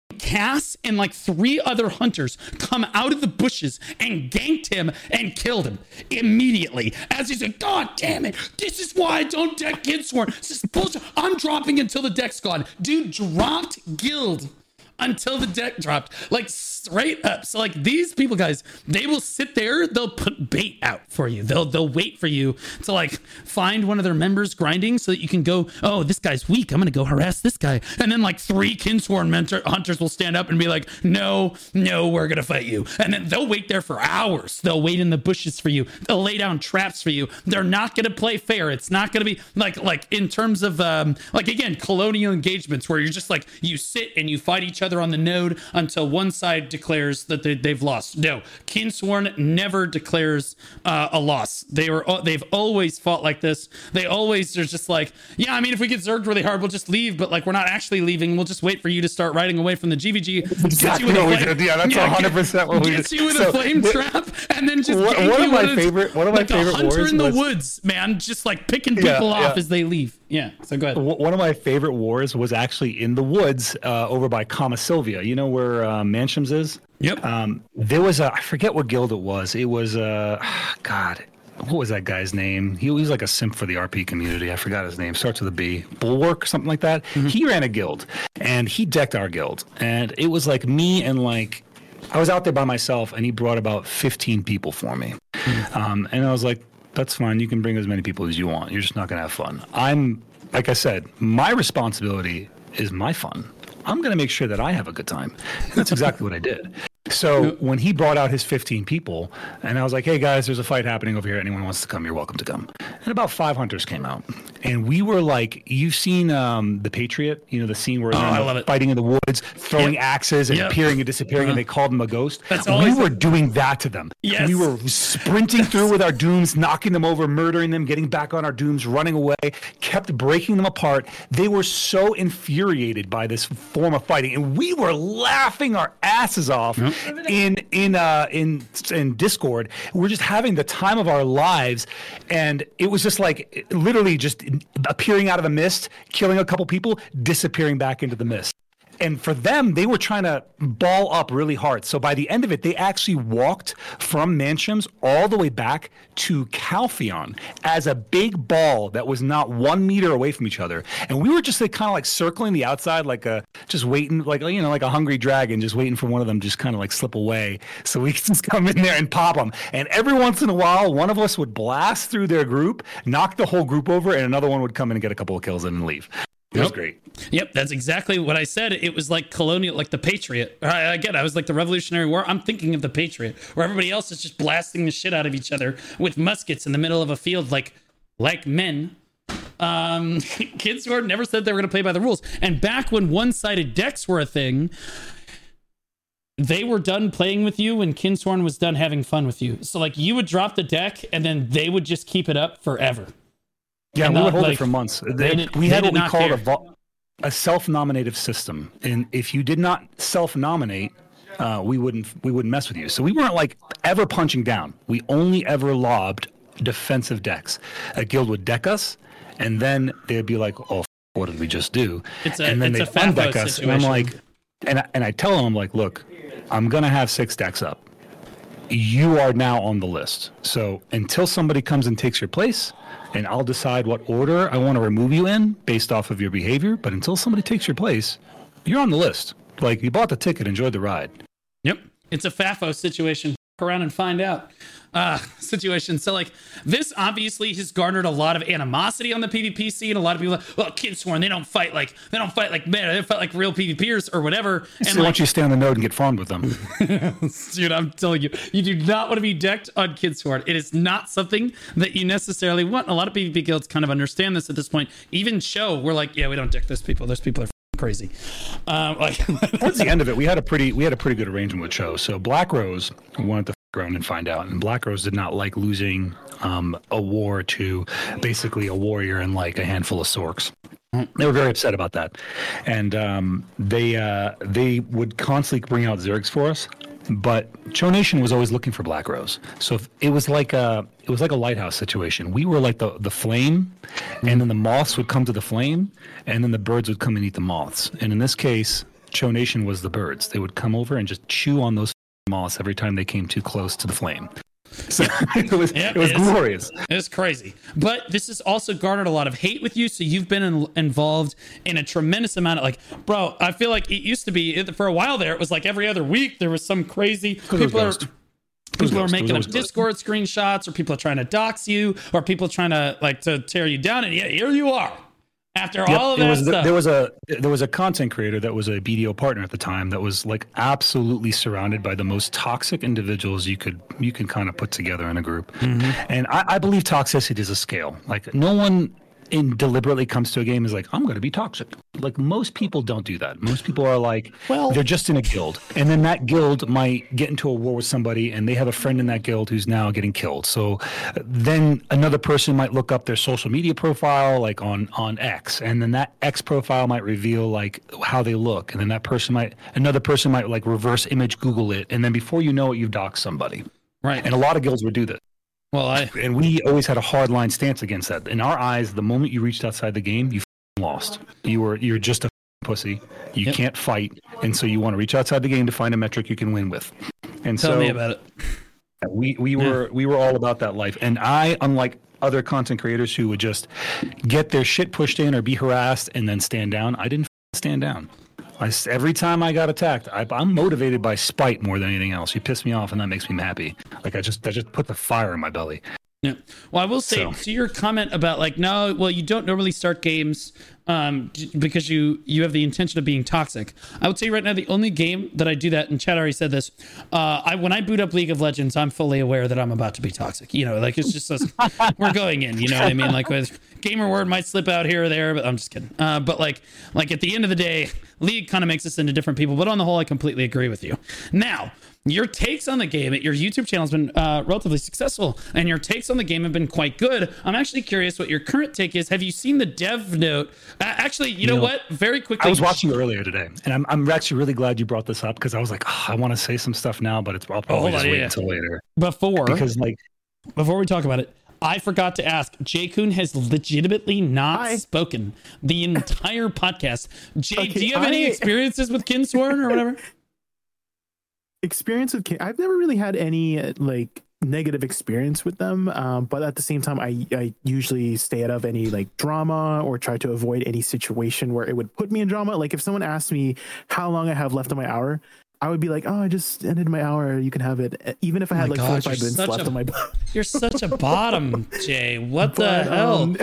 Cass and like three other hunters come out of the bushes and ganked him and killed him immediately. As he's like, God damn it, this is why I don't deck Kinsworn. This is bullshit. I'm dropping until the deck's gone. Dude dropped guild until the deck dropped, like straight up. So like these people, guys, they will sit there, they'll put bait out for you. They'll they'll wait for you to like find one of their members grinding so that you can go, oh, this guy's weak, I'm gonna go harass this guy. And then like three Kinsworn mentor hunters will stand up and be like, no, no, we're gonna fight you. And then they'll wait there for hours. They'll wait in the bushes for you. They'll lay down traps for you. They're not gonna play fair. It's not gonna be like like in terms of um like again, colonial engagements where you're just like you sit and you fight each other on the node until one side declares that they, they've lost. No, Kinsworn never declares uh, a loss. They were they've always fought like this. They always are just like, yeah, I mean, if we get zerged really hard, we'll just leave. But like, we're not actually leaving. We'll just wait for you to start riding away from the G V G. Exactly what we did. Yeah, that's one hundred percent what we did. Get you with So, a flame th- trap and then just One- gank one of you my with a- favorite- one of my like favorite a hunter wars in the was- woods, man, just like picking Yeah, people off yeah. as they leave. Yeah. So go ahead. W- One of my favorite wars was actually in the woods uh, over by Kama Sylvia. You know where uh, Manshams is? Yep. Um, there was a, I forget what guild it was. It was, uh, God, what was that guy's name? He was like a simp for the R P community. I forgot his name. Starts with a B. Bulwark, something like that. Mm-hmm. He ran a guild, and he decked our guild. And it was like me and like, I was out there by myself, and he brought about fifteen people for me. Mm-hmm. Um, and I was like, that's fine. You can bring as many people as you want. You're just not going to have fun. I'm, like I said, my responsibility is my fun. I'm going to make sure that I have a good time. And that's exactly what I did. So when he brought out his fifteen people, and I was like, hey guys, there's a fight happening over here. Anyone wants to come, you're welcome to come. And about five hunters came out. And we were like, you've seen um, The Patriot, you know, the scene where Oh, I they're love it. fighting in the woods, throwing Yep. axes and Yep. appearing and disappearing, Uh-huh. and they called him a ghost. That's we always were the- doing that to them. Yes. We were sprinting through with our dooms, knocking them over, murdering them, getting back on our dooms, running away, kept breaking them apart. They were so infuriated by this form of fighting, and we were laughing our asses off. Yep. in in uh, in in Discord. We're just having the time of our lives, and it was just like literally just appearing out of the mist, killing a couple people, disappearing back into the mist. And for them, they were trying to ball up really hard. So by the end of it, they actually walked from Mansions all the way back to Calpheon as a big ball that was not one meter away from each other. And we were just like, kind of like circling the outside, like a just waiting, like you know, like a hungry dragon, just waiting for one of them just kind of like slip away, so we could just come in there and pop them. And every once in a while, one of us would blast through their group, knock the whole group over, and another one would come in and get a couple of kills in and leave. It was yep. great. Yep, that's exactly what I said. It was like colonial, like the Patriot. I, again, I was like the Revolutionary War. I'm thinking of the Patriot, where everybody else is just blasting the shit out of each other with muskets in the middle of a field, like like men. Um, Kidsword never said they were going to play by the rules. And back when one-sided decks were a thing, they were done playing with you when Kinsworn was done having fun with you. So like you would drop the deck, and then they would just keep it up forever. Yeah, and we not, would hold like, it for months. They, they did, we they had what did we called care. a, vo- a self-nominative system, and if you did not self-nominate, uh, we wouldn't we wouldn't mess with you. So we weren't like ever punching down. We only ever lobbed defensive decks. A guild would deck us, and then they'd be like, "Oh, f- what did we just do?" It's a, and then it's they'd a undeck Fafo us, situation. and I'm like, and I, and I tell them, I'm like, "Look, I'm gonna have six decks up. You are now on the list. So until somebody comes and takes your place, and I'll decide what order I want to remove you in based off of your behavior. But until somebody takes your place, you're on the list. Like, you bought the ticket, enjoyed the ride." Yep. It's a Fafo situation. Go around and find out. Uh, situation. So, like, this obviously has garnered a lot of animosity on the PvP scene. A lot of people are like, well, Kidsworn, they don't fight like, they don't fight like men. They fight like real PvPers or whatever. And and so like, why don't you stay on the node and get farmed with them? dude, I'm telling you, you do not want to be decked on Kidsworn. It is not something that you necessarily want. A lot of PvP guilds kind of understand this at this point. Even Show, we're like, yeah, we don't deck those people. Those people are crazy. Um, like Towards the end of it, we had a pretty we had a pretty good arrangement with Cho. So Black Rose wanted to f- around and find out, and Black Rose did not like losing um, a war to basically a warrior and like a handful of sorks. They were very upset about that, and um, they uh, they would constantly bring out Zergs for us. But Cho Nation was always looking for Black Rose, so if, it was like a it was like a lighthouse situation. We were like the the flame, and then the moths would come to the flame, and then the birds would come and eat the moths. And in this case, Cho Nation was the birds. They would come over and just chew on those moths every time they came too close to the flame. So it was Yep, it was it is. glorious. It's crazy. But this has also garnered a lot of hate with you. So you've been in, involved in a tremendous amount of like, bro, I feel like it used to be for a while there. It was like every other week there was some crazy people are, people are making up Discord screenshots, or people are trying to dox you, or people are trying to like to tear you down. And yeah, here you are. After Yep, all of it that was, stuff. there was a there was a content creator that was a B D O partner at the time that was like absolutely surrounded by the most toxic individuals you could you can kind of put together in a group. Mm-hmm. And I, I believe toxicity is a scale. Like no one in deliberately comes to a game is like, I'm going to be toxic. Like most people don't do that. Most people are like, well, they're just in a guild, and then that guild might get into a war with somebody, and they have a friend in that guild who's now getting killed. So then another person might look up their social media profile, like on on X, and then that X profile might reveal like how they look, and then that person might another person might like reverse image Google it, and then before you know it, you've doxed somebody. Right. And a lot of guilds would do this. Well, I and we always had a hard line stance against that. In our eyes, the moment you reached outside the game, you lost. You were you're just a pussy. You yep. can't fight, and so you want to reach outside the game to find a metric you can win with. And tell so me about it. We we were yeah. we were all about that life. And I, unlike other content creators who would just get their shit pushed in or be harassed and then stand down, I didn't stand down. I, every time I got attacked, I, I'm motivated by spite more than anything else. You piss me off, and that makes me happy. Like I just, I just put the fire in my belly. Yeah. Well, I will say so. to your comment about like, no, well, you don't normally start games um, because you you have the intention of being toxic. I would say right now the only game that I do that, and Chad already said this, uh, I when I boot up League of Legends, I'm fully aware that I'm about to be toxic. You know, like it's just us, we're going in. You know what I mean? Like with gamer word might slip out here or there, but I'm just kidding. Uh, but like like at the end of the day, League kind of makes us into different people. But on the whole, I completely agree with you. Now, your takes on the game at your YouTube channel has been uh, relatively successful, and your takes on the game have been quite good. I'm actually curious what your current take is. Have you seen the dev note Uh, actually, you, You know, know, what? Very quickly. I was watching earlier today, and I'm I'm actually really glad you brought this up because I was like, oh, I want to say some stuff now, but it's I'll probably hold just on, wait yeah. until later. Before, Because like, before we talk about it, I forgot to ask. Jay Kun has legitimately not Hi. spoken the entire podcast. Jay, Okay, do you have any I- experiences with Kinsworn or whatever? Experience with King, I've never really had any uh, like negative experience with them, um, but at the same time, I I usually stay out of any like drama or try to avoid any situation where it would put me in drama. Like if someone asked me how long I have left on my hour, I would be like, oh, I just ended my hour. You can have it, even if I Oh had my like gosh, forty-five you're minutes such left a- on my. You're such a bottom, Jay. What the But, hell? um,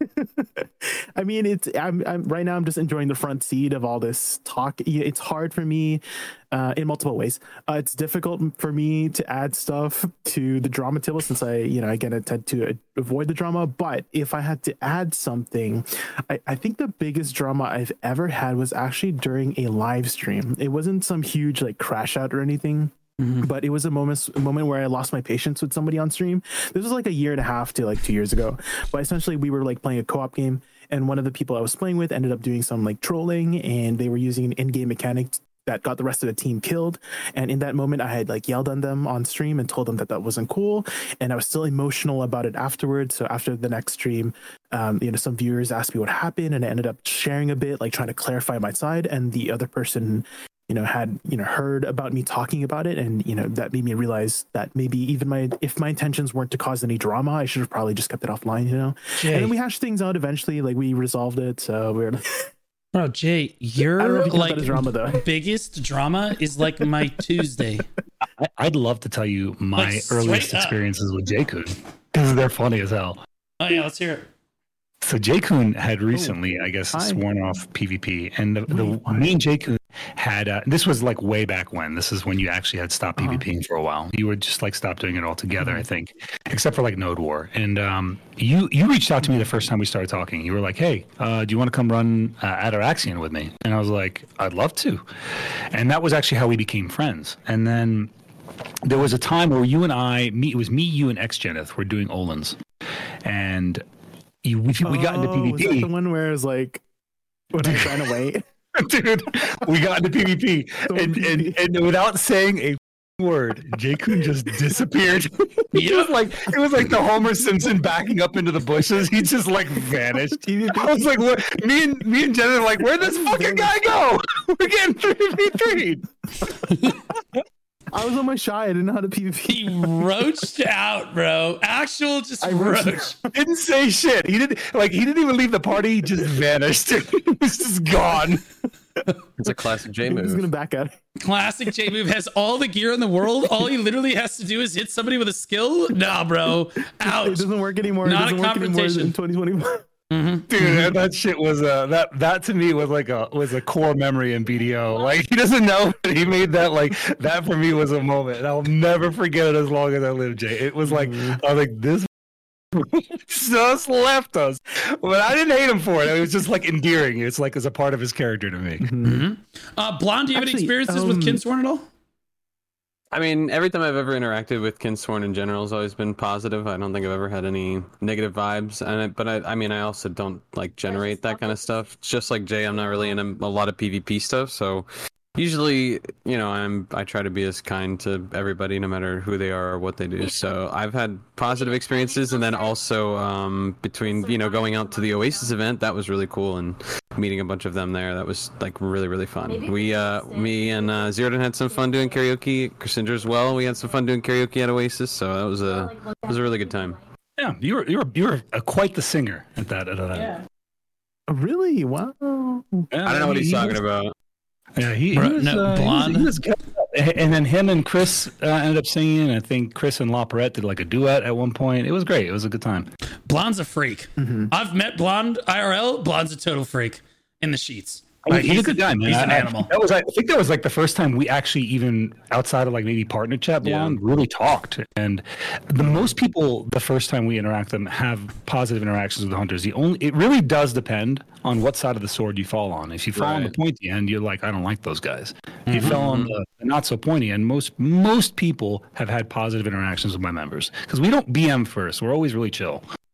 I mean, it's I'm, I'm right now. I'm just enjoying the front seat of all this talk. Yeah, it's hard for me uh, in multiple ways. Uh, it's difficult for me to add stuff to the drama table since I, you know, again, I tend to avoid the drama. But if I had to add something, I, I think the biggest drama I've ever had was actually during a live stream. It wasn't some huge like crash out or anything. But it was a moment, a moment where I lost my patience with somebody on stream. This was like a year and a half to like two years ago. But essentially, we were like playing a co-op game, and one of the people I was playing with ended up doing some like trolling, and they were using an in-game mechanic that got the rest of the team killed. And in that moment, I had like yelled on them on stream and told them that that wasn't cool. And I was still emotional about it afterwards. So after the next stream, um, you know, some viewers asked me what happened, and I ended up sharing a bit, like trying to clarify my side. And the other person, you know, had, you know, heard about me talking about it. And, you know, that made me realize that maybe even my, if my intentions weren't to cause any drama, I should have probably just kept it offline, you know? Jay. And then we hashed things out eventually, like we resolved it. So we're, Bro, Jay, I don't know your if you count like that as drama though. biggest drama is like my Tuesday. I, I'd love to tell you my Like, earliest straight up. experiences with Jay Kun because they're funny as hell. Oh yeah, let's hear it. So Jay Kun had recently, I guess, hi. sworn off PvP, and the, the Wait, what? me and Jay Kun had uh, this was like way back when. This is when you actually had stopped Uh-huh. PvPing for a while. You would just like stop doing it altogether, I think, except for like Node War. And um, you you reached out to me the first time we started talking. You were like, "Hey, uh, do you want to come run uh, Ataraxian with me?" And I was like, "I'd love to." And that was actually how we became friends. And then there was a time where you and I, me, it was me, you, and XGeneth were doing Olins, and you, we, we got into Oh, was that PvP. the one where it was like, when I ran away? Dude, we got into PvP, So and, and PvP. and without saying a word, Jay Kun just disappeared. It was like it was like the Homer Simpson backing up into the bushes. He just like vanished. I was like, what? Me and me and Jenna are like, where'd this fucking guy go? We're getting three v three. I was on my shy. I didn't know how to PvP. He roached out, bro. Actual just I roach. roached- Didn't say shit. He didn't like. He didn't even leave the party. He just vanished. He was just gone. It's a classic J He's move. gonna back out. Classic J move has all the gear in the world. All he literally has to do is hit somebody with a skill. Nah, bro. It Ouch. doesn't work anymore. Not it a doesn't work anymore confrontation. in twenty twenty-one. Mhm. Dude, that, that shit was uh that that to me was like a was a core memory in B D O. Like he doesn't know, but he made that like that for me was a moment, and I'll never forget it as long as I live, Jay. It was like I was like this just left us, but I didn't hate him for it. It was just like endearing. It's like as a part of his character to me. Mhm. Uh, Blonde, do you have any Actually, experiences with um, Kinsworn at all? I mean, every time I've ever interacted with Kinsworn in general has always been positive. I don't think I've ever had any negative vibes. And I, but I, I mean, I also don't like generate that kind of stuff. Just like Jay, I'm not really in a, a lot of PvP stuff. So usually, you know, I'm I try to be as kind to everybody, no matter who they are or what they do. So I've had positive experiences, and then also um, between you know going out to the Oasis event, that was really cool, and meeting a bunch of them there, that was like really really fun. We, uh, me and uh, Zerodin had some fun doing karaoke. Cassandra as well. We had some fun doing karaoke at Oasis, so that was a it was a really good time. Yeah, you were you were you were uh, quite the singer at that at that. Yeah. Really? Wow. Yeah, I don't know what he- he's he talking was- about. Yeah, he, he Bro, was, no, uh, he was- Blonde. he was good. And then him and Chris uh, ended up singing. I think Chris and La Perrette did like a duet at one point. It was great. It was a good time. Blonde's a freak. Mm-hmm. I've met Blonde I R L. Blonde's a total freak in the sheets. Like, he's, he's a good guy, man. he's an I- I- animal. That was, I think, that was like the first time we actually even outside of like maybe partner chat, Yeah. Blonde, really talked. And the most people, the first time we interact them, have positive interactions with the hunters. The only, it really does depend on what side of the sword you fall on. If you fall on the Right. pointy end, you're like, I don't like those guys. If you fell on the not so pointy end, most most people have had positive interactions with my members because we don't B M first. We're always really chill.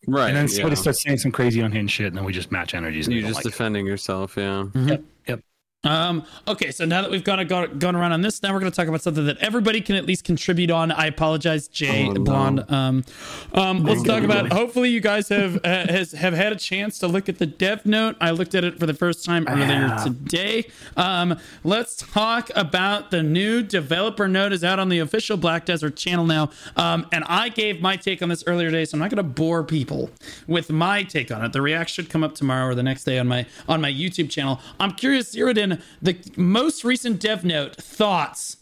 Right. And then somebody yeah. starts saying some crazy unhinged shit, and then we just match energies. And You're they don't just like defending yourself, yeah. Mhm. Yep. Yep. Um, okay, so now that we've gone, gone, gone around on this, now we're going to talk about something that everybody can at least contribute on. I apologize, Jay Oh, no. Blonde. Um, um, let's good, talk about. everybody. Hopefully, you guys have uh, has have had a chance to look at the dev note. I looked at it for the first time earlier have. today. Um, let's talk about the new developer note is out on the official Black Desert channel now. Um, and I gave my take on this earlier today, so I'm not going to bore people with my take on it. The react should come up tomorrow or the next day on my on my YouTube channel. I'm curious, Zerodin, the most recent dev note, thoughts?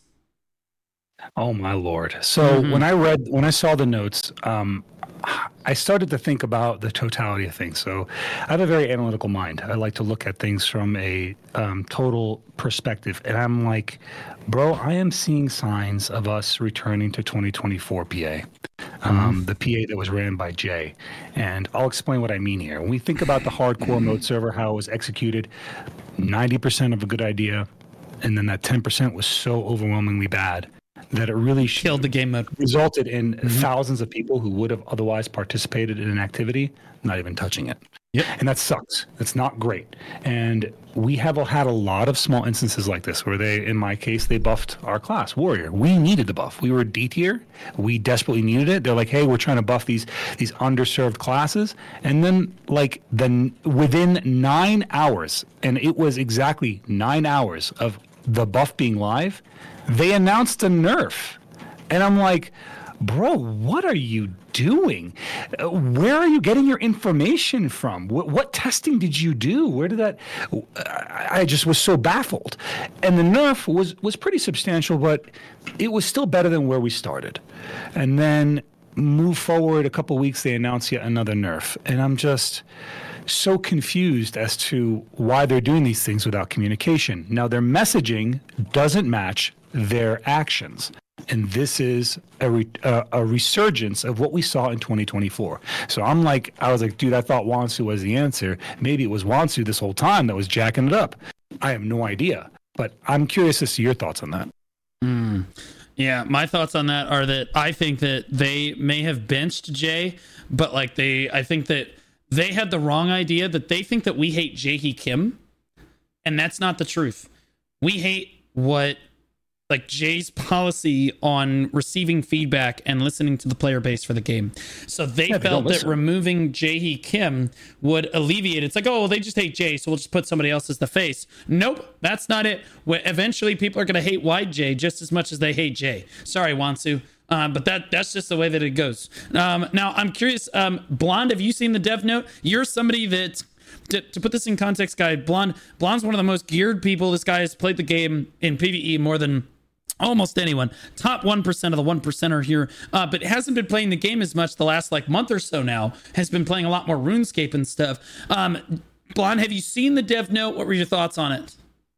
Oh my lord! So Mhm. when I read, when I saw the notes, um, I started to think about the totality of things. So I have a very analytical mind. I like to look at things from a um, total perspective, and I'm like, bro, I am seeing signs of us returning to twenty twenty-four P A, um, the P A that was ran by Jay. And I'll explain what I mean here. When we think about the hardcore mode server, how it was executed, ninety percent of a good idea, and then that ten percent was so overwhelmingly bad that it really sh- Killed the game mode. resulted in thousands of people who would have otherwise participated in an activity not even touching it. Yep. And that sucks. It's not great. And we have had a lot of small instances like this where they, in my case, they buffed our class, Warrior. We needed the buff. We were D tier. We desperately needed it. They're like, hey, we're trying to buff these these underserved classes. And then, like, then within nine hours, and it was exactly nine hours of the buff being live, they announced a nerf. And I'm like, bro, what are you doing? Uh, Where are you getting your information from? What, what testing did you do? Where did that? I I just was so baffled. And the nerf was was pretty substantial, but it was still better than where we started. And then move forward a couple weeks, they announced yet another nerf, and I'm just so confused as to why they're doing these things without communication. Now, their messaging doesn't match their actions. And this is a, re, uh, a resurgence of what we saw in twenty twenty-four. So I'm like, I was like, dude, I thought Wansu was the answer. Maybe it was Wansu this whole time that was jacking it up. I have no idea. But I'm curious as to your thoughts on that. Mm. Yeah, my thoughts on that are that I think that they may have benched Jay, but like they, I think that they had the wrong idea that they think that we hate Jae-hee Kim, and that's not the truth. We hate what like Jay's policy on receiving feedback and listening to the player base for the game. So they Yeah, they felt don't that listen. removing Jae-hee Kim would alleviate it. It's like, oh, well, they just hate Jay, so we'll just put somebody else as the face. Nope, that's not it. Wh- Eventually, people are going to hate Wide Jay just as much as they hate Jay. Sorry, Wansu. Um, but that that's just the way that it goes. Um, now, I'm curious, um, Blonde, have you seen the dev note? You're somebody that... To, to put this in context, guy, Blonde, Blonde's one of the most geared people. This guy has played the game in PvE more than almost anyone. Top one percent of the one percenter here, uh, but hasn't been playing the game as much the last like month or so now. Has been playing a lot more RuneScape and stuff. Um, Blonde, have you seen the dev note? What were your thoughts on it?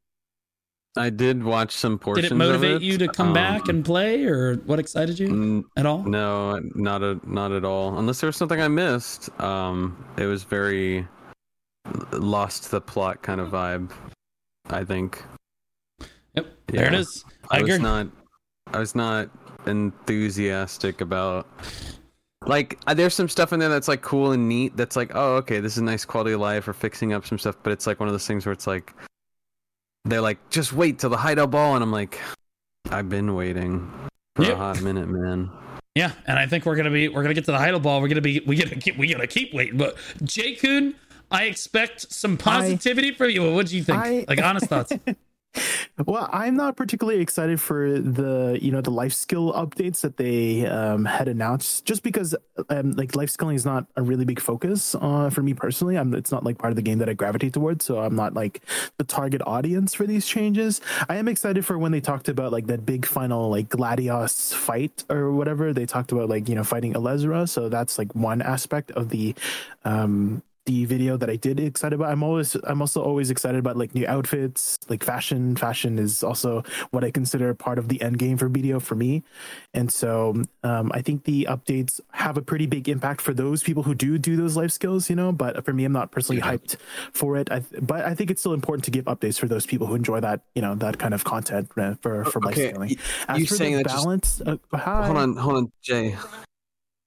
I did watch some portions Did it motivate of it. you to come Um, back and play, or what excited you n- at all? No, not a, not at all. Unless there was something I missed. Um, it was very lost the plot kind of vibe, I think. Yep, there it Yeah. is. I, I agree. was not I was not enthusiastic about like uh, there's some stuff in there that's like cool and neat that's like, oh, okay, this is nice quality of life or fixing up some stuff, but it's like one of those things where it's like they're like, just wait till the hideout ball, and I'm like, I've been waiting for Yep. a hot minute, man. Yeah, and I think we're gonna be we're gonna get to the Heidel ball. We're gonna be we gotta keep we gotta keep waiting. But Jay Kuhn, I expect some positivity from you. What do you think? I- like honest thoughts. Well, I'm not particularly excited for the, you know, the life skill updates that they um, had announced, just because um, like life skilling is not a really big focus uh, for me personally. I'm, it's not like part of the game that I gravitate towards, so I'm not like the target audience for these changes. I am excited for when they talked about like that big final like Gladios fight or whatever. They talked about like, you know, fighting Elezra, so that's like one aspect of the um the video that I did excited about. I'm always I'm also always excited about like new outfits, like fashion. Fashion is also what I consider part of the end game for B D O for me. And so um, I think the updates have a pretty big impact for those people who do do those life skills, you know, but for me, I'm not personally Yeah. hyped for it. I, but I think it's still important to give updates for those people who enjoy that, you know, that kind of content uh, for, for life Okay, skilling. y- As you for saying the that just- balance, uh, hi. Hold on, hold on, Jay.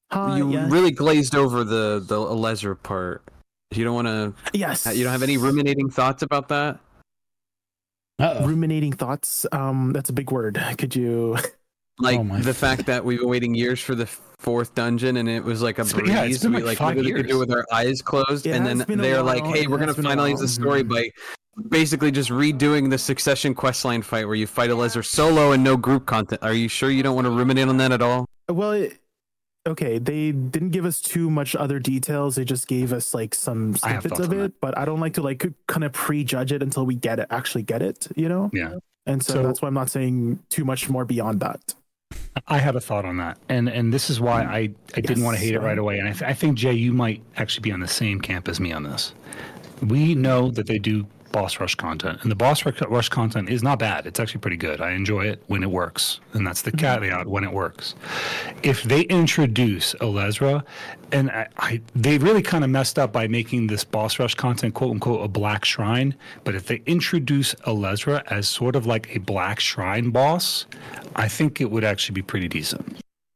Hi, you yes. really glazed over the the Alezra part. You don't want to. Yes. You don't have any ruminating thoughts about that? Uh-oh. Ruminating thoughts. Um, that's a big word. Could you? Like Oh my the fact that we've been waiting years for the fourth dungeon, and it was like a It's breeze. been- yeah, it's been we like like five literally could do years. with our eyes closed, It and has then been a they're like, while. "Hey, It we're gonna has been a finalize while. the story Mhm. by basically just redoing the Succession questline fight where you fight Alezra solo and no group content." Are you sure you don't want to ruminate on that at all? Well, it, okay. They didn't give us too much other details. They just gave us like some I have snippets thoughts of on it. But I don't like to like kind of prejudge it until we get it, actually get it. You know. Yeah. And so, So- that's why I'm not saying too much more beyond that. I have a thought on that, and and this is why I, I didn't Yes, want to hate it right uh, away. And I, th- I think Jay, you might actually be on the same camp as me on this. We know that they do boss rush content, and the boss ru- rush content is not bad. It's actually pretty good. I enjoy it when it works, and that's the caveat when it works. If they introduce Alezra, and I, I they really kind of messed up by making this boss rush content quote unquote a black shrine. But if they introduce Alezra as sort of like a black shrine boss, I think it would actually be pretty decent.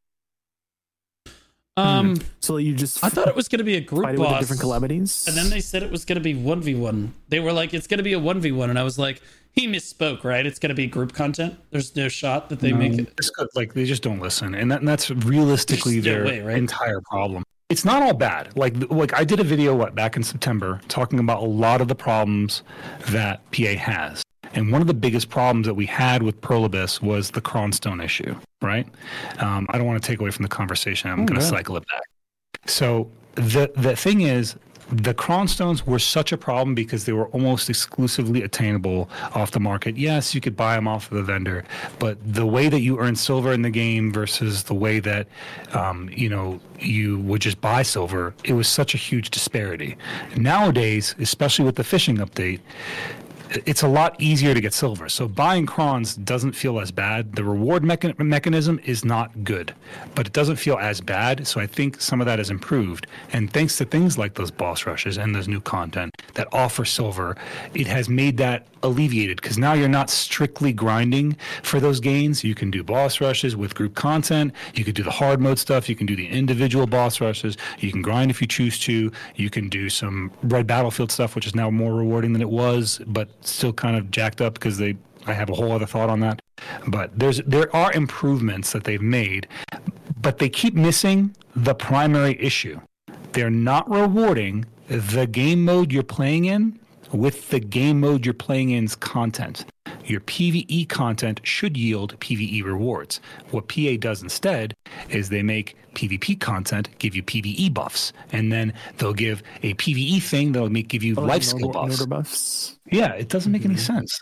Um, So you just I thought it was going to be a group fight it with the boss, different calamities. and then they said it was going to be one v one. They were like, "It's going to be a one v one," and I was like, "He misspoke, right? It's going to be group content. There's no shot that they No, make it." it's good. Like they just don't listen, and, that, and that's realistically There's no their way, right? entire problem. It's not all bad. Like like I did a video what back in September talking about a lot of the problems that P A has, and one of the biggest problems that we had with Pearl Abyss was the Cronstone issue. Right? Um, I don't want to take away from the conversation. I'm Oh, going to yeah. cycle it back. So the the thing is, the Cronstones were such a problem because they were almost exclusively attainable off the market. Yes, you could buy them off of the vendor, but the way that you earn silver in the game versus the way that um, you know you would just buy silver, it was such a huge disparity. Nowadays, especially with the fishing update, it's a lot easier to get silver. So buying crons doesn't feel as bad. The reward mecha- mechanism is not good, but it doesn't feel as bad. So I think some of that has improved. And thanks to things like those boss rushes and those new content that offer silver, it has made that alleviated because now you're not strictly grinding for those gains. You can do boss rushes with group content. You can do the hard mode stuff. You can do the individual boss rushes. You can grind if you choose to. You can do some Red Battlefield stuff, which is now more rewarding than it was, but still kind of jacked up because they I have a whole other thought on that. But there's there are improvements that they've made, but they keep missing the primary issue. They're not rewarding the game mode you're playing in with the game mode you're playing in's content. Your PvE content should yield PvE rewards. What P A does instead is they make PvP content give you PvE buffs, and then they'll give a PvE thing that'll make give you Oh, life no- skill no- buffs. no buffs. Yeah, it doesn't make any sense.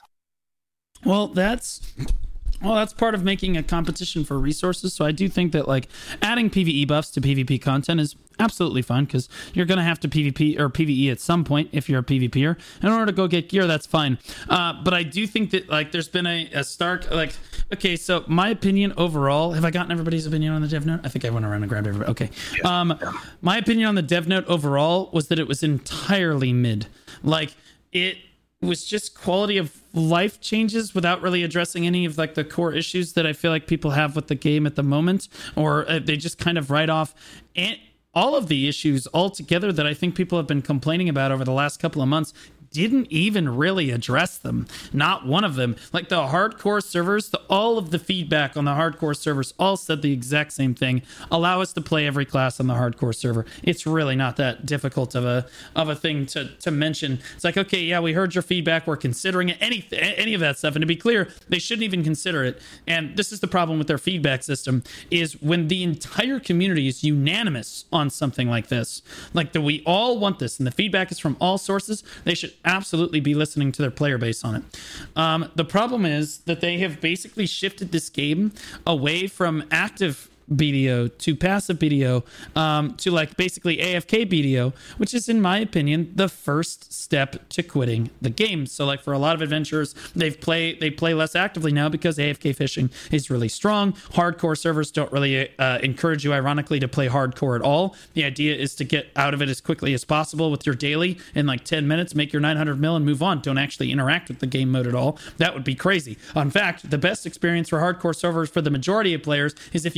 Well, that's well, that's part of making a competition for resources. So I do think that like adding PvE buffs to PvP content is absolutely fine because you're going to have to PvP or PvE at some point if you're a PvPer. In order to go get gear, that's fine. Uh, but I do think that like there's been a, a stark like okay, so my opinion overall. Have I gotten everybody's opinion on the dev note? I think I went around and grabbed everybody. Okay, um, my opinion on the dev note overall was that it was entirely mid. Like it. was just quality of life changes without really addressing any of like the core issues that I feel like people have with the game at the moment, or uh, they just kind of write off and all of the issues altogether that I think people have been complaining about over the last couple of months. Didn't even really address them. Not one of them. Like the hardcore servers, the, all of the feedback on the hardcore servers all said the exact same thing. Allow us to play every class on the hardcore server. It's really not that difficult of a of a thing to to mention. It's like, okay, yeah, we heard your feedback. We're considering it. Any any of that stuff. And to be clear, they shouldn't even consider it. And this is the problem with their feedback system: is when the entire community is unanimous on something like this, like that we all want this, and the feedback is from all sources. They should absolutely be listening to their player base on it. Um, the problem is that they have basically shifted this game away from active B D O to passive B D O um, to like basically A F K B D O, which is in my opinion the first step to quitting the game. So like for a lot of adventurers, they've play they play less actively now because A F K fishing is really strong. Hardcore servers don't really uh, encourage you, ironically, to play hardcore at all. The idea is to get out of it as quickly as possible with your daily in like ten minutes, make your nine hundred mil and move on. Don't actually interact with the game mode at all. That would be crazy. In fact, the best experience for hardcore servers for the majority of players is if you don't interact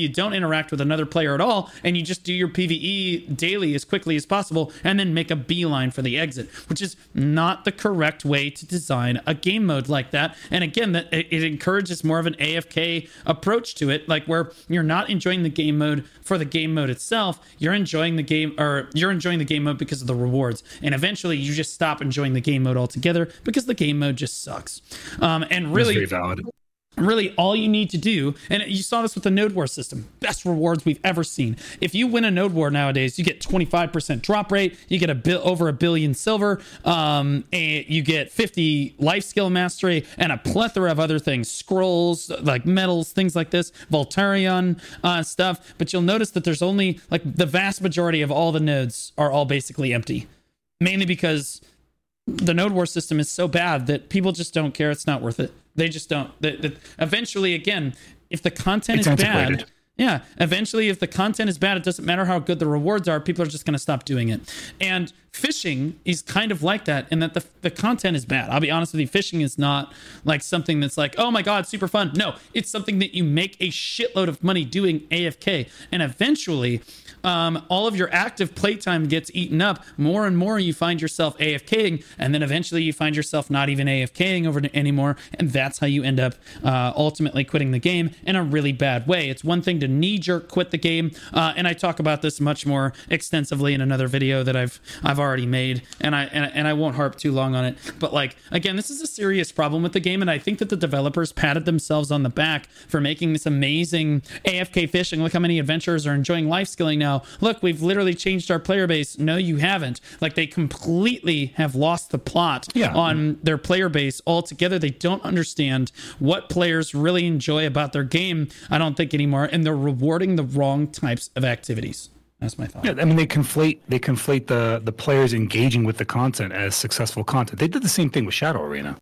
interact with another player at all, and you just do your PvE daily as quickly as possible, and then make a beeline for the exit, which is not the correct way to design a game mode like that. And again, that it encourages more of an A F K approach to it, like where you're not enjoying the game mode for the game mode itself, you're enjoying the game, or you're enjoying the game mode because of the rewards, and eventually you just stop enjoying the game mode altogether because the game mode just sucks. Um, and really, That's very valid. Really, all you need to do, and you saw this with the Node War system, best rewards we've ever seen. If you win a Node War nowadays, you get twenty-five percent drop rate, you get a bill over a billion silver, um, and you get fifty life skill mastery, and a plethora of other things, scrolls, like medals, things like this, Volturion uh, stuff. But you'll notice that there's only, like, the vast majority of all the nodes are all basically empty, mainly because the Node War system is so bad that people just don't care. It's not worth it. They just don't. They, they, eventually, again, if the content It's is antiquated. bad, yeah, eventually, if the content is bad, it doesn't matter how good the rewards are. People are just going to stop doing it. And fishing is kind of like that, in that the the content is bad. I'll be honest with you, fishing is not like something that's like, oh my god, super fun. No, it's something that you make a shitload of money doing A F K, and eventually, um, all of your active playtime gets eaten up. More and more, you find yourself AFKing, and then eventually, you find yourself not even AFKing over anymore, and that's how you end up uh, ultimately quitting the game in a really bad way. It's one thing to knee-jerk quit the game, uh, and I talk about this much more extensively in another video that I've I've already made, and I and, and I won't harp too long on it. But like, again, this is a serious problem with the game, and I think that the developers patted themselves on the back for making this amazing A F K fishing. Look how many adventurers are enjoying life skilling now. Look, we've literally changed our player base. No, you haven't. Like, they completely have lost the plot Yeah. on their player base altogether. They don't understand what players really enjoy about their game, I don't think, anymore, and they're rewarding the wrong types of activities. That's my thought. Yeah, I mean, they conflate they conflate the the players engaging with the content as successful content. They did the same thing with Shadow Arena.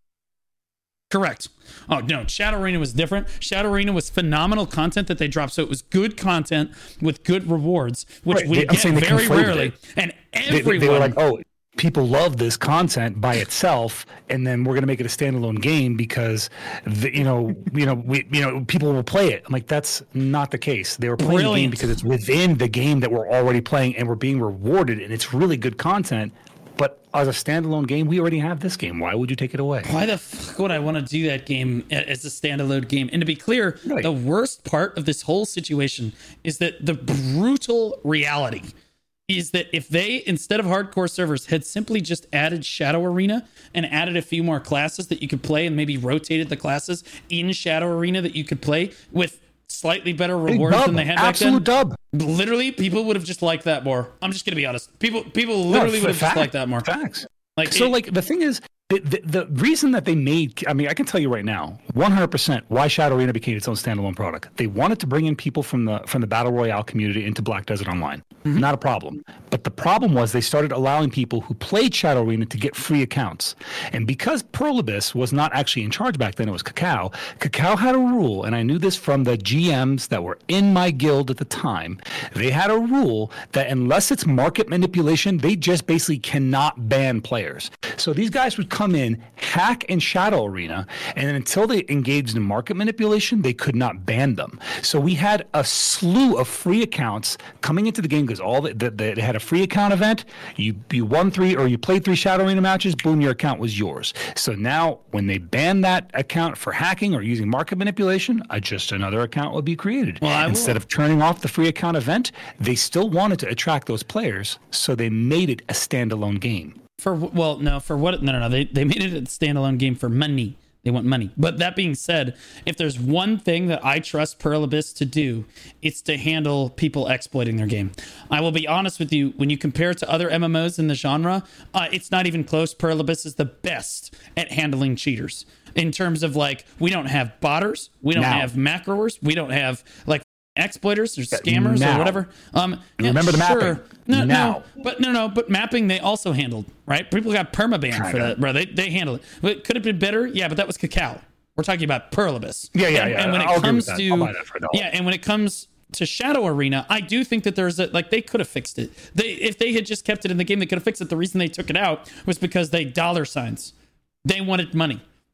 Correct. Oh, no, Shadow Arena was different. Shadow Arena was phenomenal content that they dropped, so it was good content with good rewards, which Right, we they- I'm get saying they very conflated rarely. it. And They, everyone... they were like, oh, people love this content by itself, and then we're going to make it a standalone game because, the, you know, you know, we, you know, people will play it. I'm like, that's not the case. They were playing the game Brilliant. because it's within the game that we're already playing, and we're being rewarded, and it's really good content. But as a standalone game, we already have this game. Why would you take it away? Why the fuck would I want to do that game as a standalone game? And to be clear, Right. the worst part of this whole situation is that the brutal reality is that if they, instead of hardcore servers, had simply just added Shadow Arena and added a few more classes that you could play, and maybe rotated the classes in Shadow Arena that you could play with slightly better rewards Dub, than they had absolute back then, dub. literally, people would have just liked that more. I'm just gonna be honest. People, people literally No, would have fact- just liked that more. Facts. Like, So, it- like, the thing is, the, the, the reason that they made, I mean, I can tell you right now, one hundred percent why Shadow Arena became its own standalone product. They wanted to bring in people from the from the Battle Royale community into Black Desert Online. Mm-hmm. Not a problem. But the problem was they started allowing people who played Shadow Arena to get free accounts. And because Pearl Abyss was not actually in charge back then, it was Cacao. Cacao had a rule, and I knew this from the G Ms that were in my guild at the time. They had a rule that unless it's market manipulation, they just basically cannot ban players. So these guys would come in, hack in Shadow Arena, and then until they engaged in market manipulation, they could not ban them. So we had a slew of free accounts coming into the game because all the, the, they had a free account event. You you won three or you played three Shadow Arena matches, boom, your account was yours. So now when they ban that account for hacking or using market manipulation, uh, just another account would be created. Well, I Instead will- of turning off the free account event, they still wanted to attract those players, so they made it a standalone game. For well, no, for what? No, no, no. They they made it a standalone game for money. They want money. But that being said, if there's one thing that I trust Pearl Abyss to do, it's to handle people exploiting their game. I will be honest with you, when you compare it to other M M Os in the genre, uh, it's not even close. Pearl Abyss is the best at handling cheaters. In terms of, like, we don't have botters, we don't Now. have macroers, we don't have, like, exploiters or scammers now. or whatever. Um, yeah, Remember the sure. mapping. No, Now. no, but no, no, but mapping they also handled, right? People got permaban for Kinda. that, bro. They they handled it. But could it have been better? Yeah, but that was Cacao. We're talking about Pearl Abyss. Yeah, yeah, and, yeah. And when it I'll agree comes with that. to I'll buy that for a dollar. yeah, and when it comes to Shadow Arena, I do think that there's a like they could have fixed it. They if they had just kept it in the game, they could have fixed it. The reason they took it out was because they dollar signs. They wanted money.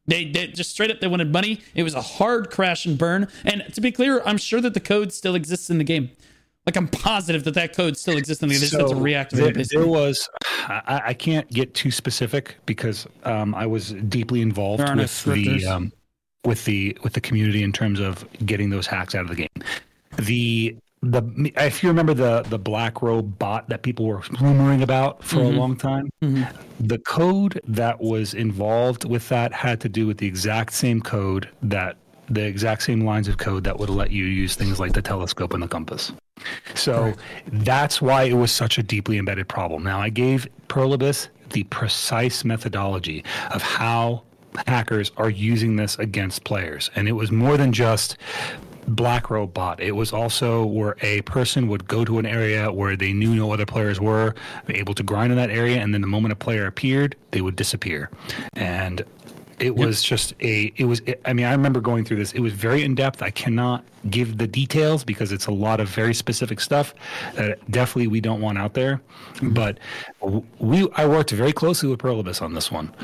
They, they just straight up, they wanted money. It was a hard crash and burn. And to be clear, I'm sure that the code still exists in the game. Like, I'm positive that that code still exists in the game. They just have to reactivate there, it. Basically. There was, I, I can't get too specific because um, I was deeply involved with the um, with the with the community in terms of getting those hacks out of the game. The the if you remember the the Black Robe bot that people were rumoring about for mm-hmm. a long time, mm-hmm. the code that was involved with that had to do with the exact same code that the exact same lines of code that would let you use things like the telescope and the compass. So right. that's why it was such a deeply embedded problem. Now, I gave Perlibus the precise methodology of how hackers are using this against players. And it was more than just Black Robe bot. It was also where a person would go to an area where they knew no other players were, able to grind in that area, and then the moment a player appeared, they would disappear. And it was yep. just a, it was, I mean, I remember going through this. It was very in-depth. I cannot give the details because it's a lot of very specific stuff that definitely we don't want out there. Mm-hmm. But we, I worked very closely with Perlibus on this one.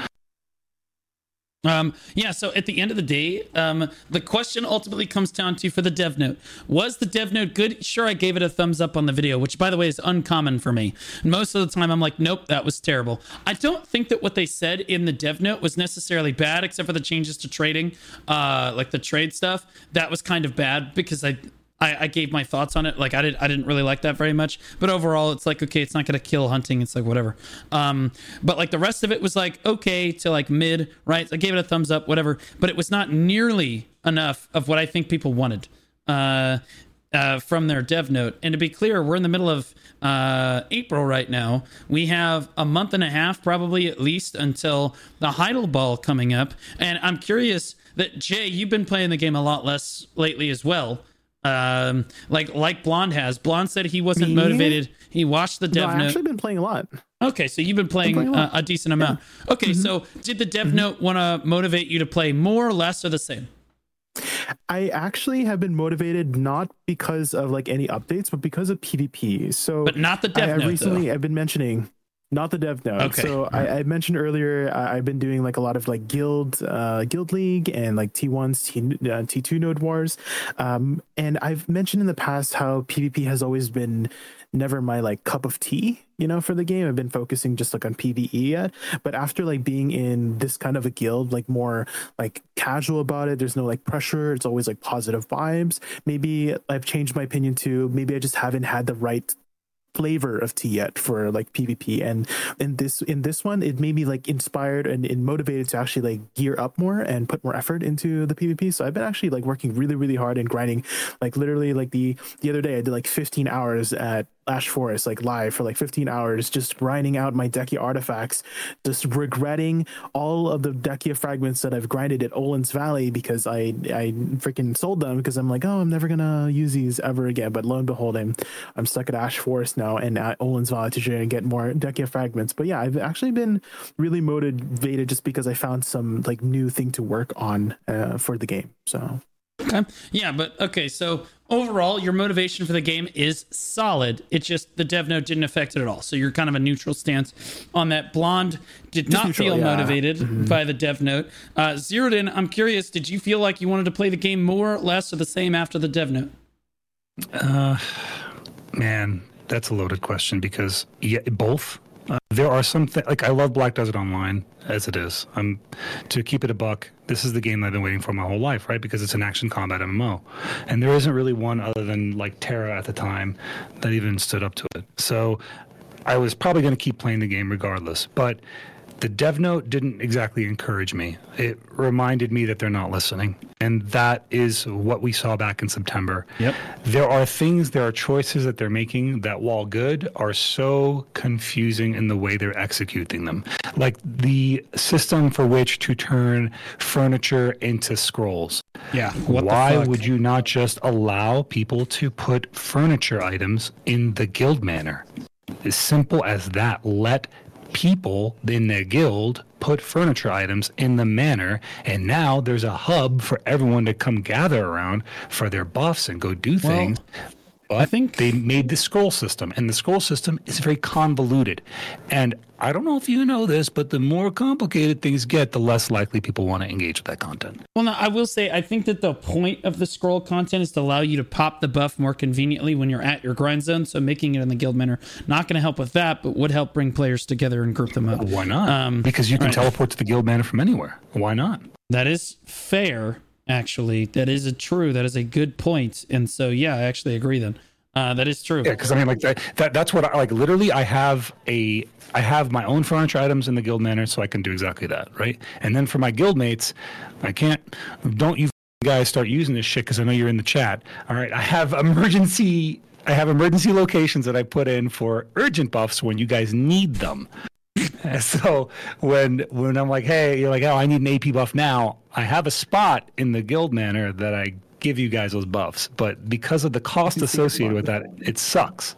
Um, yeah, so at the end of the day, um, the question ultimately comes down to, for the dev note, was the dev note good? Sure, I gave it a thumbs up on the video, which, by the way, is uncommon for me. And most of the time, I'm like, nope, that was terrible. I don't think that what they said in the dev note was necessarily bad, except for the changes to trading, uh, like the trade stuff. That was kind of bad because I... I, I gave my thoughts on it. Like I didn't, I didn't really like that very much. But overall, it's like, okay, it's not going to kill hunting. It's like whatever. Um, but like the rest of it was like okay to like mid, right? I gave it a thumbs up, whatever. But it was not nearly enough of what I think people wanted uh, uh, from their dev note. And to be clear, we're in the middle of uh, April right now. We have a month and a half, probably at least, until the Heidel Ball coming up. And I'm curious that Jay, you've been playing the game a lot less lately as well. Um, like like Blonde has. Blonde said he wasn't Me? motivated. He watched the dev no, I've note. actually been playing a lot. Okay, so you've been playing, been playing a, uh, a decent amount. Yeah. Okay, mm-hmm. so did the dev mm-hmm. note want to motivate you to play more, less, or the same? I actually have been motivated not because of like any updates, but because of PvP. So, but not the dev I, note. Recently, though. I've been mentioning. Not the dev note. Okay. So I, I mentioned earlier, I, I've been doing like a lot of like guild, uh, guild league and like T ones, T, uh, T two node wars. Um, and I've mentioned in the past how PvP has always been never my like cup of tea, you know, for the game. I've been focusing just like on PvE yet. But after like being in this kind of a guild, like more like casual about it, there's no like pressure. It's always like positive vibes. Maybe I've changed my opinion to maybe I just haven't had the right flavor of tea yet for like PvP, and in this in this one it made me like inspired and, and motivated to actually like gear up more and put more effort into the PvP. So I've been actually like working really really hard and grinding, like literally like the the other day I did like fifteen hours at Ash Forest, like live for like fifteen hours, just grinding out my Dechia artifacts, just regretting all of the Dechia fragments that I've grinded at Olin's Valley because I I freaking sold them because I'm like, oh, I'm never gonna use these ever again. But lo and behold, I'm I'm stuck at Ash Forest now and at Olin's Valley to try and get more Dechia fragments. But yeah, I've actually been really motivated just because I found some like new thing to work on uh, for the game. So. Okay. Yeah, but okay, so overall, your motivation for the game is solid. It's just the dev note didn't affect it at all. So you're kind of a neutral stance on that. Blonde did just not neutral, feel yeah. motivated mm-hmm. by the dev note. Uh, Zeroed In, I'm curious, did you feel like you wanted to play the game more, less, or the same after the dev note? Uh, man, that's a loaded question because yeah, both. Uh, there are some th- like I love Black Desert Online as it is. Um, to keep it a buck, this is the game that I've been waiting for my whole life, right? Because it's an action combat M M O, and there isn't really one other than like Terra at the time that even stood up to it. So I was probably going to keep playing the game regardless, but the dev note didn't exactly encourage me. It reminded me that they're not listening. And that is what we saw back in September. Yep. There are things, there are choices that they're making that, while good, are so confusing in the way they're executing them. Like the system for which to turn furniture into scrolls. Yeah. What Why the fuck? would you not just allow people to put furniture items in the guild manor? As simple as that. Let people in their guild put furniture items in the manor, and now there's a hub for everyone to come gather around for their buffs and go do things. Well, But I think they made the scroll system, and the scroll system is very convoluted. And I don't know if you know this, but the more complicated things get, the less likely people want to engage with that content. Well, no, I will say, I think that the point of the scroll content is to allow you to pop the buff more conveniently when you're at your grind zone. So making it in the guild manor, not going to help with that, but would help bring players together and group them up. Why not? Um, because you can right. teleport to the guild manor from anywhere. Why not? That is fair, actually. That is a true. That is a good point. And so, yeah, I actually agree then. Uh, that is true. Yeah, because I mean, like that, that. That's what I like. Literally, I have a, I have my own furniture items in the guild manor, so I can do exactly that, right? And then for my guild mates, I can't. Don't you guys start using this shit because I know you're in the chat. All right, I have emergency. I have emergency locations that I put in for urgent buffs when you guys need them. So when when I'm like, hey, you're like, oh, I need an A P buff now. I have a spot in the guild manor that I give you guys those buffs, but because of the cost associated with that, it sucks.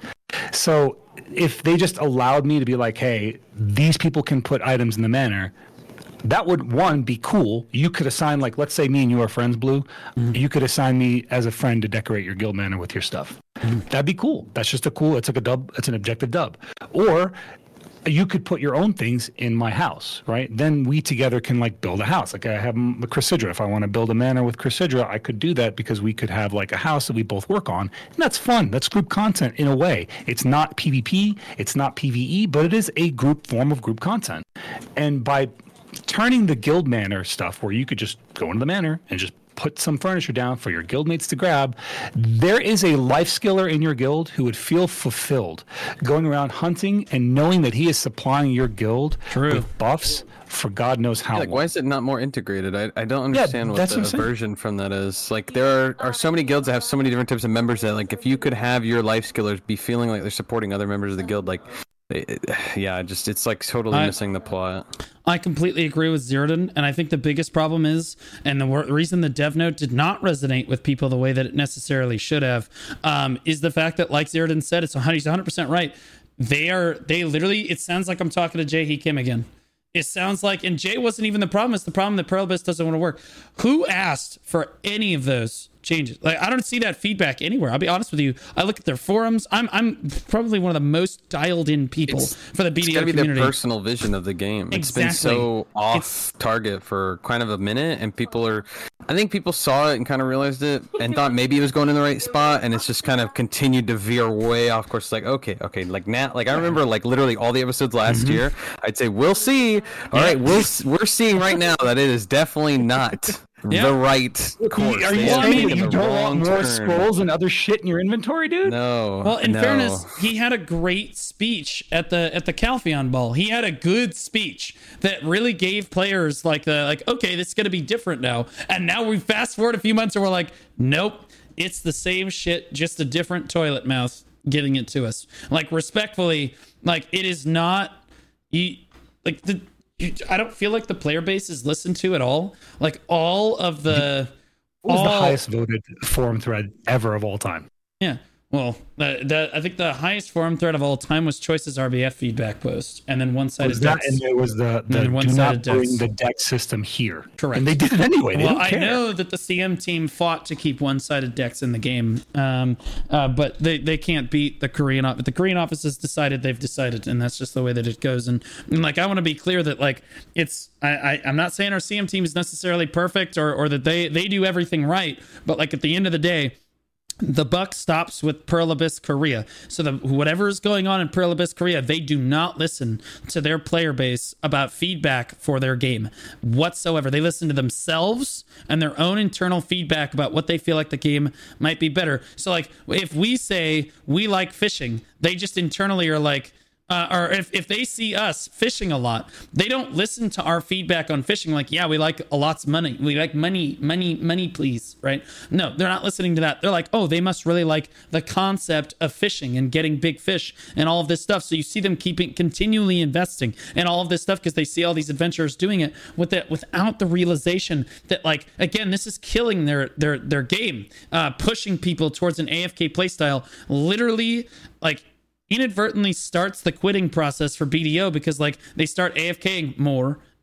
So if they just allowed me to be like, hey, these people can put items in the manor, that would, one, be cool. You could assign, like, let's say me and you are friends, Blue. Mm-hmm. You could assign me as a friend to decorate your guild manor with your stuff. Mm-hmm. That'd be cool. That's just a cool, it's like a dub, it's an objective dub. Or you could put your own things in my house, right? Then we together can like build a house. Like I have the Chrysidra. If I want to build a manor with Chrysidra, I could do that because we could have like a house that we both work on. And that's fun. That's group content in a way. It's not PvP, it's not PvE, but it is a group form of group content. And by turning the guild manor stuff where you could just go into the manor and just put some furniture down for your guildmates to grab, there is a life skiller in your guild who would feel fulfilled going around hunting and knowing that he is supplying your guild True. with buffs for God knows how yeah, like, long. why is it not more integrated? I, I don't understand Yeah, what the what aversion from that is. Like, there are, are so many guilds that have so many different types of members that, like, if you could have your life skillers be feeling like they're supporting other members of the guild, like, it, yeah, just it's like totally I, missing the plot. I completely agree with Zeratin, and I think the biggest problem is, and the wor- reason the dev note did not resonate with people the way that it necessarily should have, um, is the fact that, like Zeratin said, it's one hundred, he's one hundred percent right. They are, they literally, it sounds like I'm talking to Jae Hee Kim again. It sounds like, and Jay wasn't even the problem. It's the problem that Pearl Abyss doesn't want to work. Who asked for any of those changes? Like, I don't see that feedback anywhere. I'll be honest with you. I look at their forums. I'm I'm probably one of the most dialed in people It's, for the B D O it's gotta community. be their personal vision of the game. It's Exactly. been so off It's- target for kind of a minute, and people are. I think people saw it and kind of realized it and thought maybe it was going in the right spot, and it's just kind of continued to veer way off course. It's like, okay, okay, like now, like I remember, like literally all the episodes last mm-hmm. year. I'd say we'll see. All yeah. right, we'll we're seeing right now that it is definitely not. Yeah. The right course. Are you saying that you don't want more turn. scrolls and other shit in your inventory, dude? No. Well, in no. fairness, he had a great speech at the at the Calpheon Ball. He had a good speech that really gave players like the like, okay, this is gonna be different now. And now we fast forward a few months and we're like, nope, it's the same shit, just a different toilet mouth getting it to us. Like respectfully, like it is not you like the. I don't feel like the player base is listened to at all. Like all of the, what was all, the highest voted forum thread ever of all time? Yeah, well, the, the I think the highest forum thread of all time was Choices R B F feedback post, and then one-sided was that, decks. and there was the, the do not bring the deck system here. Correct. And they did it anyway. They well, don't care. I know that the C M team fought to keep one-sided decks in the game, um, uh, but they, they can't beat the Korean office. The Korean office has decided they've decided, and that's just the way that it goes. And, and like, I want to be clear that like it's I, I I'm not saying our C M team is necessarily perfect or or that they they do everything right, but like at the end of the day, the buck stops with Pearl Abyss Korea. So the, whatever is going on in Pearl Abyss Korea, they do not listen to their player base about feedback for their game whatsoever. They listen to themselves and their own internal feedback about what they feel like the game might be better. So like if we say we like fishing, they just internally are like, Uh, or if, if they see us fishing a lot, they don't listen to our feedback on fishing like, yeah, we like a lot's money. We like money, money, money, please, right? No, they're not listening to that. They're like, oh, they must really like the concept of fishing and getting big fish and all of this stuff. So you see them keeping continually investing in all of this stuff because they see all these adventurers doing it with it without the realization that, like, again, this is killing their their their game, uh, pushing people towards an A F K playstyle, literally, like, inadvertently starts the quitting process for B D O because like they start AFKing more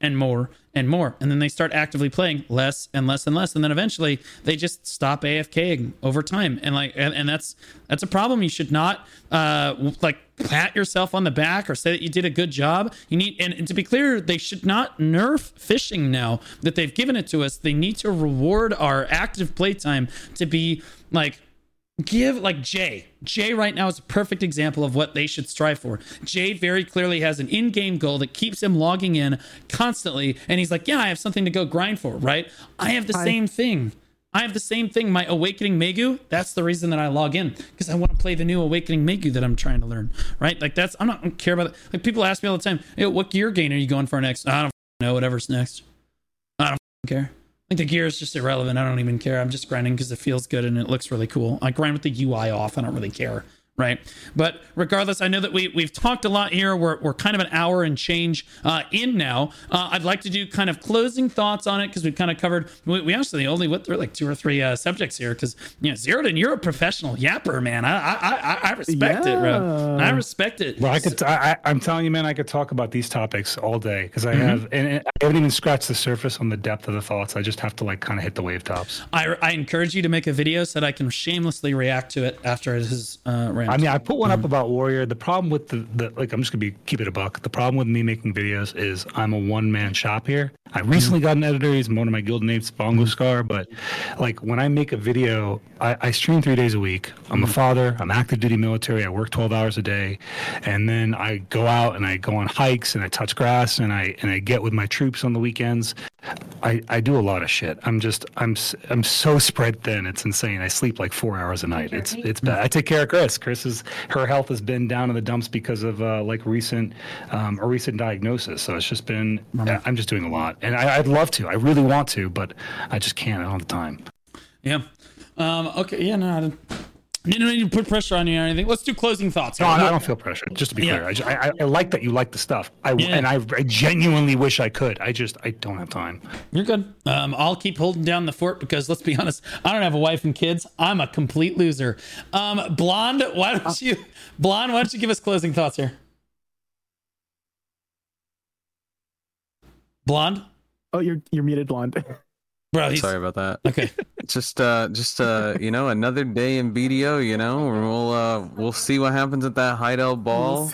and more and more. And then they start actively playing less and less and less. And then eventually they just stop AFKing over time. And like, and, and that's, that's a problem. You should not uh, like pat yourself on the back or say that you did a good job. You need, and, and to be clear, they should not nerf fishing now that they've given it to us. They need to reward our active playtime to be like, give like Jay. Jay right now is a perfect example of what they should strive for. Jay very clearly has an in-game goal that keeps him logging in constantly. And he's like, yeah, I have something to go grind for, right? I have the I- same thing. I have the same thing. My Awakening Megu, that's the reason that I log in, because I want to play the new Awakening Megu that I'm trying to learn, right? Like that's, I'm not I don't care about it. Like people ask me all the time, hey, what gear gain are you going for next? I don't know, whatever's next. I don't care. I think the gear is just irrelevant. I don't even care. I'm just grinding because it feels good and it looks really cool. I grind with the U I off. I don't really care. Right. But regardless, I know that we, we've talked a lot here. We're, we're kind of an hour and change uh, in now. Uh, I'd like to do kind of closing thoughts on it because we've kind of covered, we, we actually only went through like two or three uh, subjects here because, you know, Zerodin, you're a professional yapper, man. I I, I, I respect Yeah. it, bro. I respect it. Well, I could. I, I- I'm telling you, man, I could talk about these topics all day because I Mm-hmm. have, and and I haven't even scratched the surface on the depth of the thoughts. I just have to like kind of hit the wave tops. I, I encourage you to make a video so that I can shamelessly react to it after it has uh, ran. I mean, I put one up about Warrior. The problem with the, the like, I'm just gonna be keep it a buck. The problem with me making videos is I'm a one man shop here. I recently got an editor. He's one of my guild names, Bongo Scar. But like when I make a video, I, I stream three days a week. I'm a father. I'm active duty military. I work twelve hours a day, and then I go out and I go on hikes and I touch grass and I and I get with my troops on the weekends. I, I do a lot of shit. I'm just I'm s- I'm so spread thin. It's insane. I sleep like four hours a night. It's it's bad. I take care of Chris. Chris is her health has been down in the dumps because of uh, like recent um, a recent diagnosis. So it's just been I'm just doing a lot, and I, I'd love to. I really want to, but I just can't. I don't have the time. Yeah. Um, okay. Yeah. No. I don't, you don't need to put pressure on you or anything. Let's do closing thoughts. No, I, I don't feel pressure. Just to be Yeah. clear, I, ju- I, I- I like that you like the stuff. I Yeah. and I, I genuinely wish I could. I just I don't have time. You're good. Um, I'll keep holding down the fort because let's be honest, I don't have a wife and kids. I'm a complete loser. Um, Blonde, why don't you, Blonde, why don't you give us closing thoughts here? Blonde, Oh, you're you're muted, blonde. bro. He's, Sorry about that. Okay. Just, uh, just, uh, you know, another day in B D O. You know, and we'll, uh, we'll see what happens at that Heidel ball.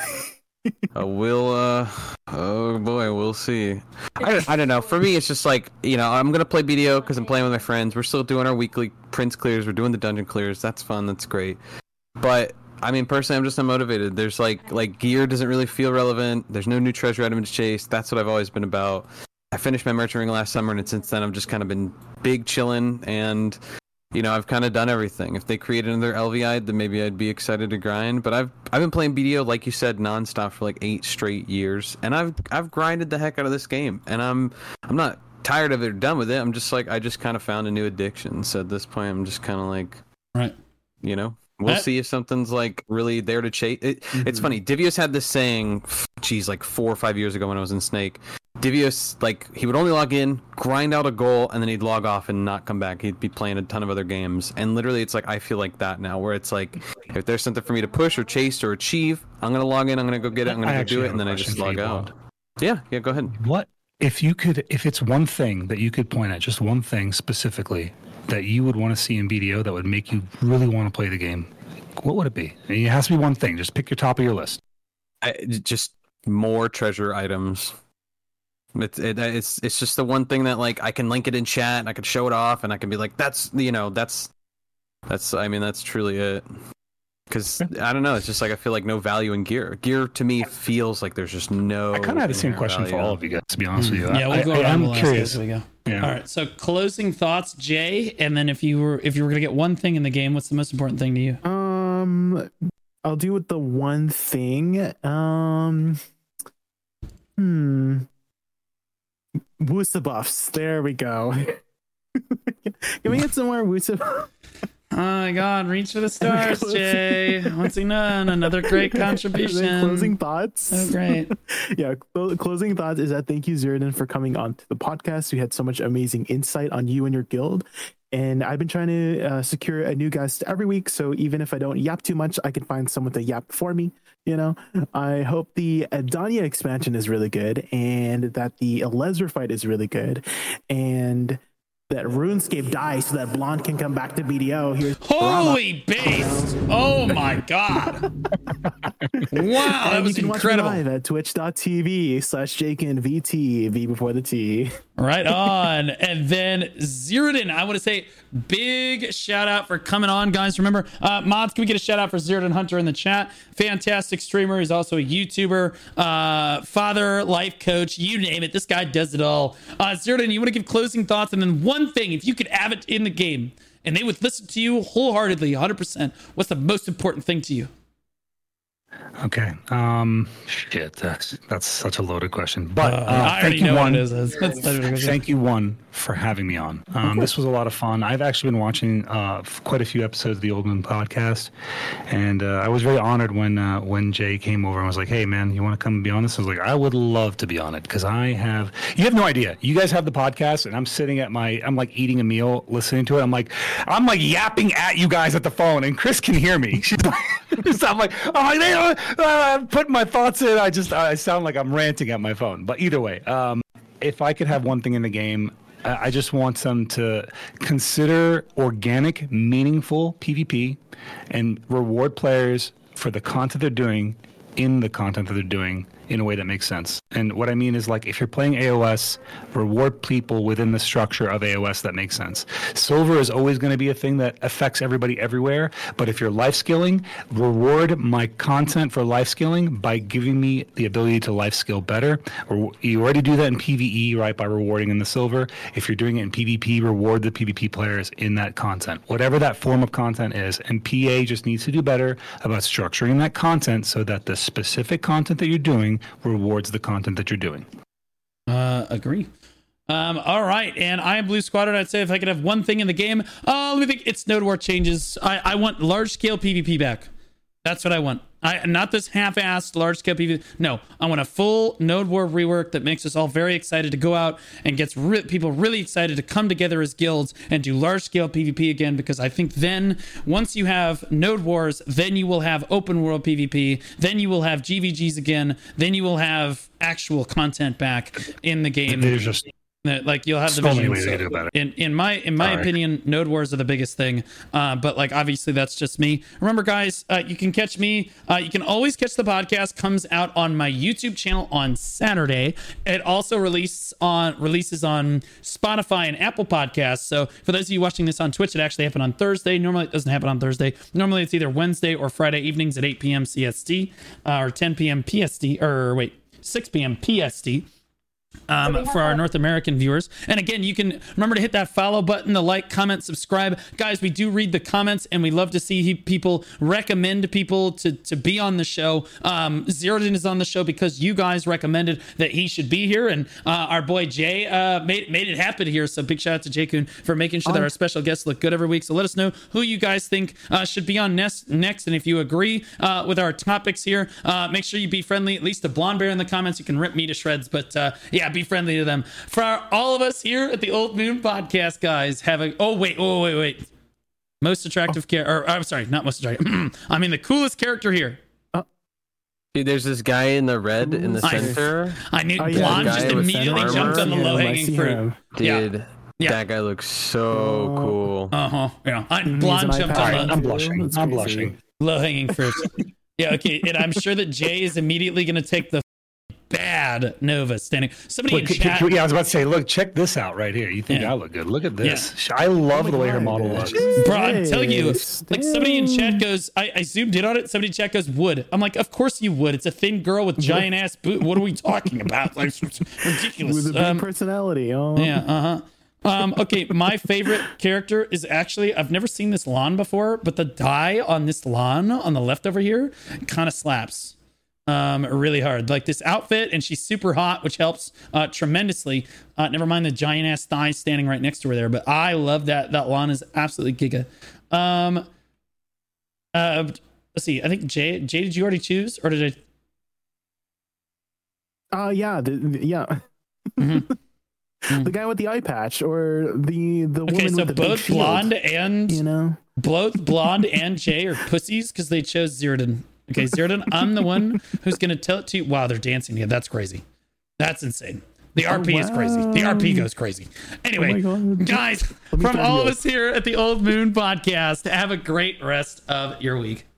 uh, we'll, uh, oh boy, we'll see. I, I don't know. For me, it's just like, you know, I'm gonna play B D O because I'm playing with my friends. We're still doing our weekly Prince clears. We're doing the dungeon clears. That's fun. That's great. But I mean, personally, I'm just unmotivated. There's like, like gear doesn't really feel relevant. There's no new treasure item to chase. That's what I've always been about. I finished my merchant ring last summer, and since then I've just kind of been big chilling, and you know I've kind of done everything. If they created another L V I, then maybe I'd be excited to grind. But I've I've been playing B D O like you said nonstop for like eight straight years, and I've I've grinded the heck out of this game, and I'm I'm not tired of it or done with it. I'm just like I just kind of found a new addiction. So at this point, I'm just kind of like, Right. you know. We'll That- see if something's like really there to chase. It, It's funny. Divios had this saying, geez, like four or five years ago when I was in Snake. Divios, like, he would only log in, grind out a goal, and then he'd log off and not come back. He'd be playing a ton of other games. And literally, it's like, I feel like that now, where it's like, if there's something for me to push or chase or achieve, I'm going to log in, I'm going to go get it, I'm going I to go actually do it, have and a then I question just for log you, out. Blonde. Yeah, yeah, go ahead. What if you could? If it's one thing that you could point at, just one thing specifically that you would want to see in B D O that would make you really want to play the game, what would it be? It has to be one thing. Just pick your top of your list. I, just more treasure items. It's it, it's it's just the one thing that like I can link it in chat and I can show it off and I can be like that's you know that's that's I mean that's truly it. Because I don't know, it's just like I feel like no value in gear. Gear to me feels like there's just no. I kind of had the same inherent question for value. all of you guys, to be honest with you. Yeah, we'll I, go I, around. I'm We'll ask curious. as we go. Yeah. All right. So closing thoughts, Jay, and then if you were if you were gonna get one thing in the game, what's the most important thing to you? Um, I'll do with the one thing. Um, hmm. Wusa buffs. There we go. Can we get some more Wusa? Oh my God! Reach for the stars, Jay. Once again, another great contribution. Closing thoughts. Oh, great. Yeah, cl- closing thoughts is that thank you, Zerdan, for coming on to the podcast. We had so much amazing insight on you and your guild. And I've been trying to uh, secure a new guest every week. So even if I don't yap too much, I can find someone to yap for me. You know, I hope the Adania expansion is really good and that the Elezra fight is really good and that RuneScape dies so that Blonde can come back to B D O. Here's Holy base! Oh my god! Wow, that was you can incredible. Watch me live at twitch.tv slash JakenVT, V before the T. Right on. And then Zirdan, I want to say big shout out for coming on, guys. Remember, uh, mods, can we get a shout out for Zirdan Hunter in the chat? Fantastic streamer. He's also a YouTuber, uh, father, life coach, you name it. This guy does it all. Uh, Zirdan, you want to give closing thoughts? And then one thing, if you could have it in the game and they would listen to you wholeheartedly, one hundred percent, what's the most important thing to you? Okay. Um, shit, that's that's such a loaded question. But uh, uh, I already thank you, know one. what it is. That's, that's Thank you, one, for having me on. Um, this was a lot of fun. I've actually been watching uh, quite a few episodes of the Old Moon podcast, and uh, I was very honored when uh, when Jay came over and was like, "Hey, man, you want to come and be on this?" I was like, "I would love to be on it because I have." You have no idea. You guys have the podcast, and I'm sitting at my. I'm like eating a meal, listening to it. I'm like, I'm like yapping at you guys at the phone, and Chris can hear me. She's like, so I'm like, oh my god. Uh, I'm putting my thoughts in. I just I sound like I'm ranting at my phone. But either way, um, if I could have one thing in the game, I just want them to consider organic, meaningful PvP and reward players for the content they're doing in the content that they're doing in a way that makes sense. And what I mean is, like, if you're playing A O S, reward people within the structure of A O S that makes sense. Silver is always going to be a thing that affects everybody everywhere, but if you're life skilling, reward my content for life skilling by giving me the ability to life skill better. Or you already do that in PvE, right, by rewarding in the silver. If you're doing it in PvP, reward the PvP players in that content, whatever that form of content is. And P A just needs to do better about structuring that content so that the specific content that you're doing rewards the content that you're doing. Uh, agree. Um, all right, and I am Blue Squadron. I'd say if I could have one thing in the game, uh, let me think. It's Node War changes. I, I want large scale PvP back. That's what I want. I not this half-assed large scale PvP. No, I want a full Node War rework that makes us all very excited to go out and gets re- people really excited to come together as guilds and do large scale PvP again. Because I think then once you have Node Wars, then you will have open world PvP. Then you will have G V Gs again. Then you will have actual content back in the game. There's just Like you'll have the so many vision. ways So to do about it. in in my in my All right. opinion, Node Wars are the biggest thing. Uh, but like obviously that's just me. Remember, guys, uh, you can catch me. Uh, you can always catch the podcast. Comes out on my YouTube channel on Saturday. It also releases on releases on Spotify and Apple Podcasts. So for those of you watching this on Twitch, it actually happened on Thursday. Normally it doesn't happen on Thursday. Normally it's either Wednesday or Friday evenings at eight p.m. C S T uh, or ten p.m. P S T or wait six p.m. P S T. Um, for our North American viewers. And again, you can remember to hit that follow button, the like, comment, subscribe. Guys, we do read the comments and we love to see people recommend people to, to be on the show. Um, Zirdan is on the show because you guys recommended that he should be here. And uh, our boy Jay uh, made, made it happen here. So big shout out to Jay Kuhn for making sure that our special guests look good every week. So let us know who you guys think uh, should be on next. next. And if you agree uh, with our topics here, uh, make sure you be friendly, at least to Blonde Bear in the comments. You can rip me to shreds, but uh, yeah, be friendly to them. For our, all of us here at the Old Moon Podcast, guys, have a oh wait oh wait wait most attractive oh. character. I'm sorry, not most attractive. I mean the coolest character here. Dude, there's this guy in the red in the I, center. I knew oh, yeah, Blonde just immediately armor. jumped on the Yeah, low I hanging see fruit. him. Dude, Yeah. Yeah. that guy looks so Oh. cool. Uh huh. Yeah. I, He needs Blonde an jumped iPad. on Alright, the I'm blushing. That's I'm crazy. blushing. low hanging fruit. Yeah. Okay. And I'm sure that Jay is immediately going to take the bad Nova standing. Somebody Look, in c- chat. c- yeah, I was about to say, look, check this out right here. You think Yeah. I look good? Look at this. I love the way her model looks. Bro, I'm telling you, Yes, like somebody in chat damn. goes, I, I zoomed in on it. Somebody in chat goes, would. I'm like, of course you would. It's a thin girl with giant ass boot. What are we talking about? Like, it's ridiculous. With a big Um, personality. Oh. yeah, uh huh. Um, okay, my favorite character is actually, I've never seen this lawn before, but the dye on this lawn on the left over here kind of slaps. Um, really hard. Like this outfit, and she's super hot, which helps uh, tremendously. Uh, never mind the giant ass thighs standing right next to her there, but I love that. That lawn is absolutely giga. Um, uh, let's see. I think Jay. Jay, did you already choose, or did I? Uh, yeah. The, the- yeah. Mm-hmm. Mm. The guy with the eye patch, or the the okay, woman so with the big both shield, blonde and you know, both blonde and Jay are pussies because they chose Zirdan. Okay, Zirdan, I'm the one who's gonna tell it to you. Wow, they're dancing. Yeah, that's crazy. That's insane. The R P oh, wow. is crazy. The R P goes crazy. Anyway, oh guys, from all of us here at the Old Moon Podcast, have a great rest of your week.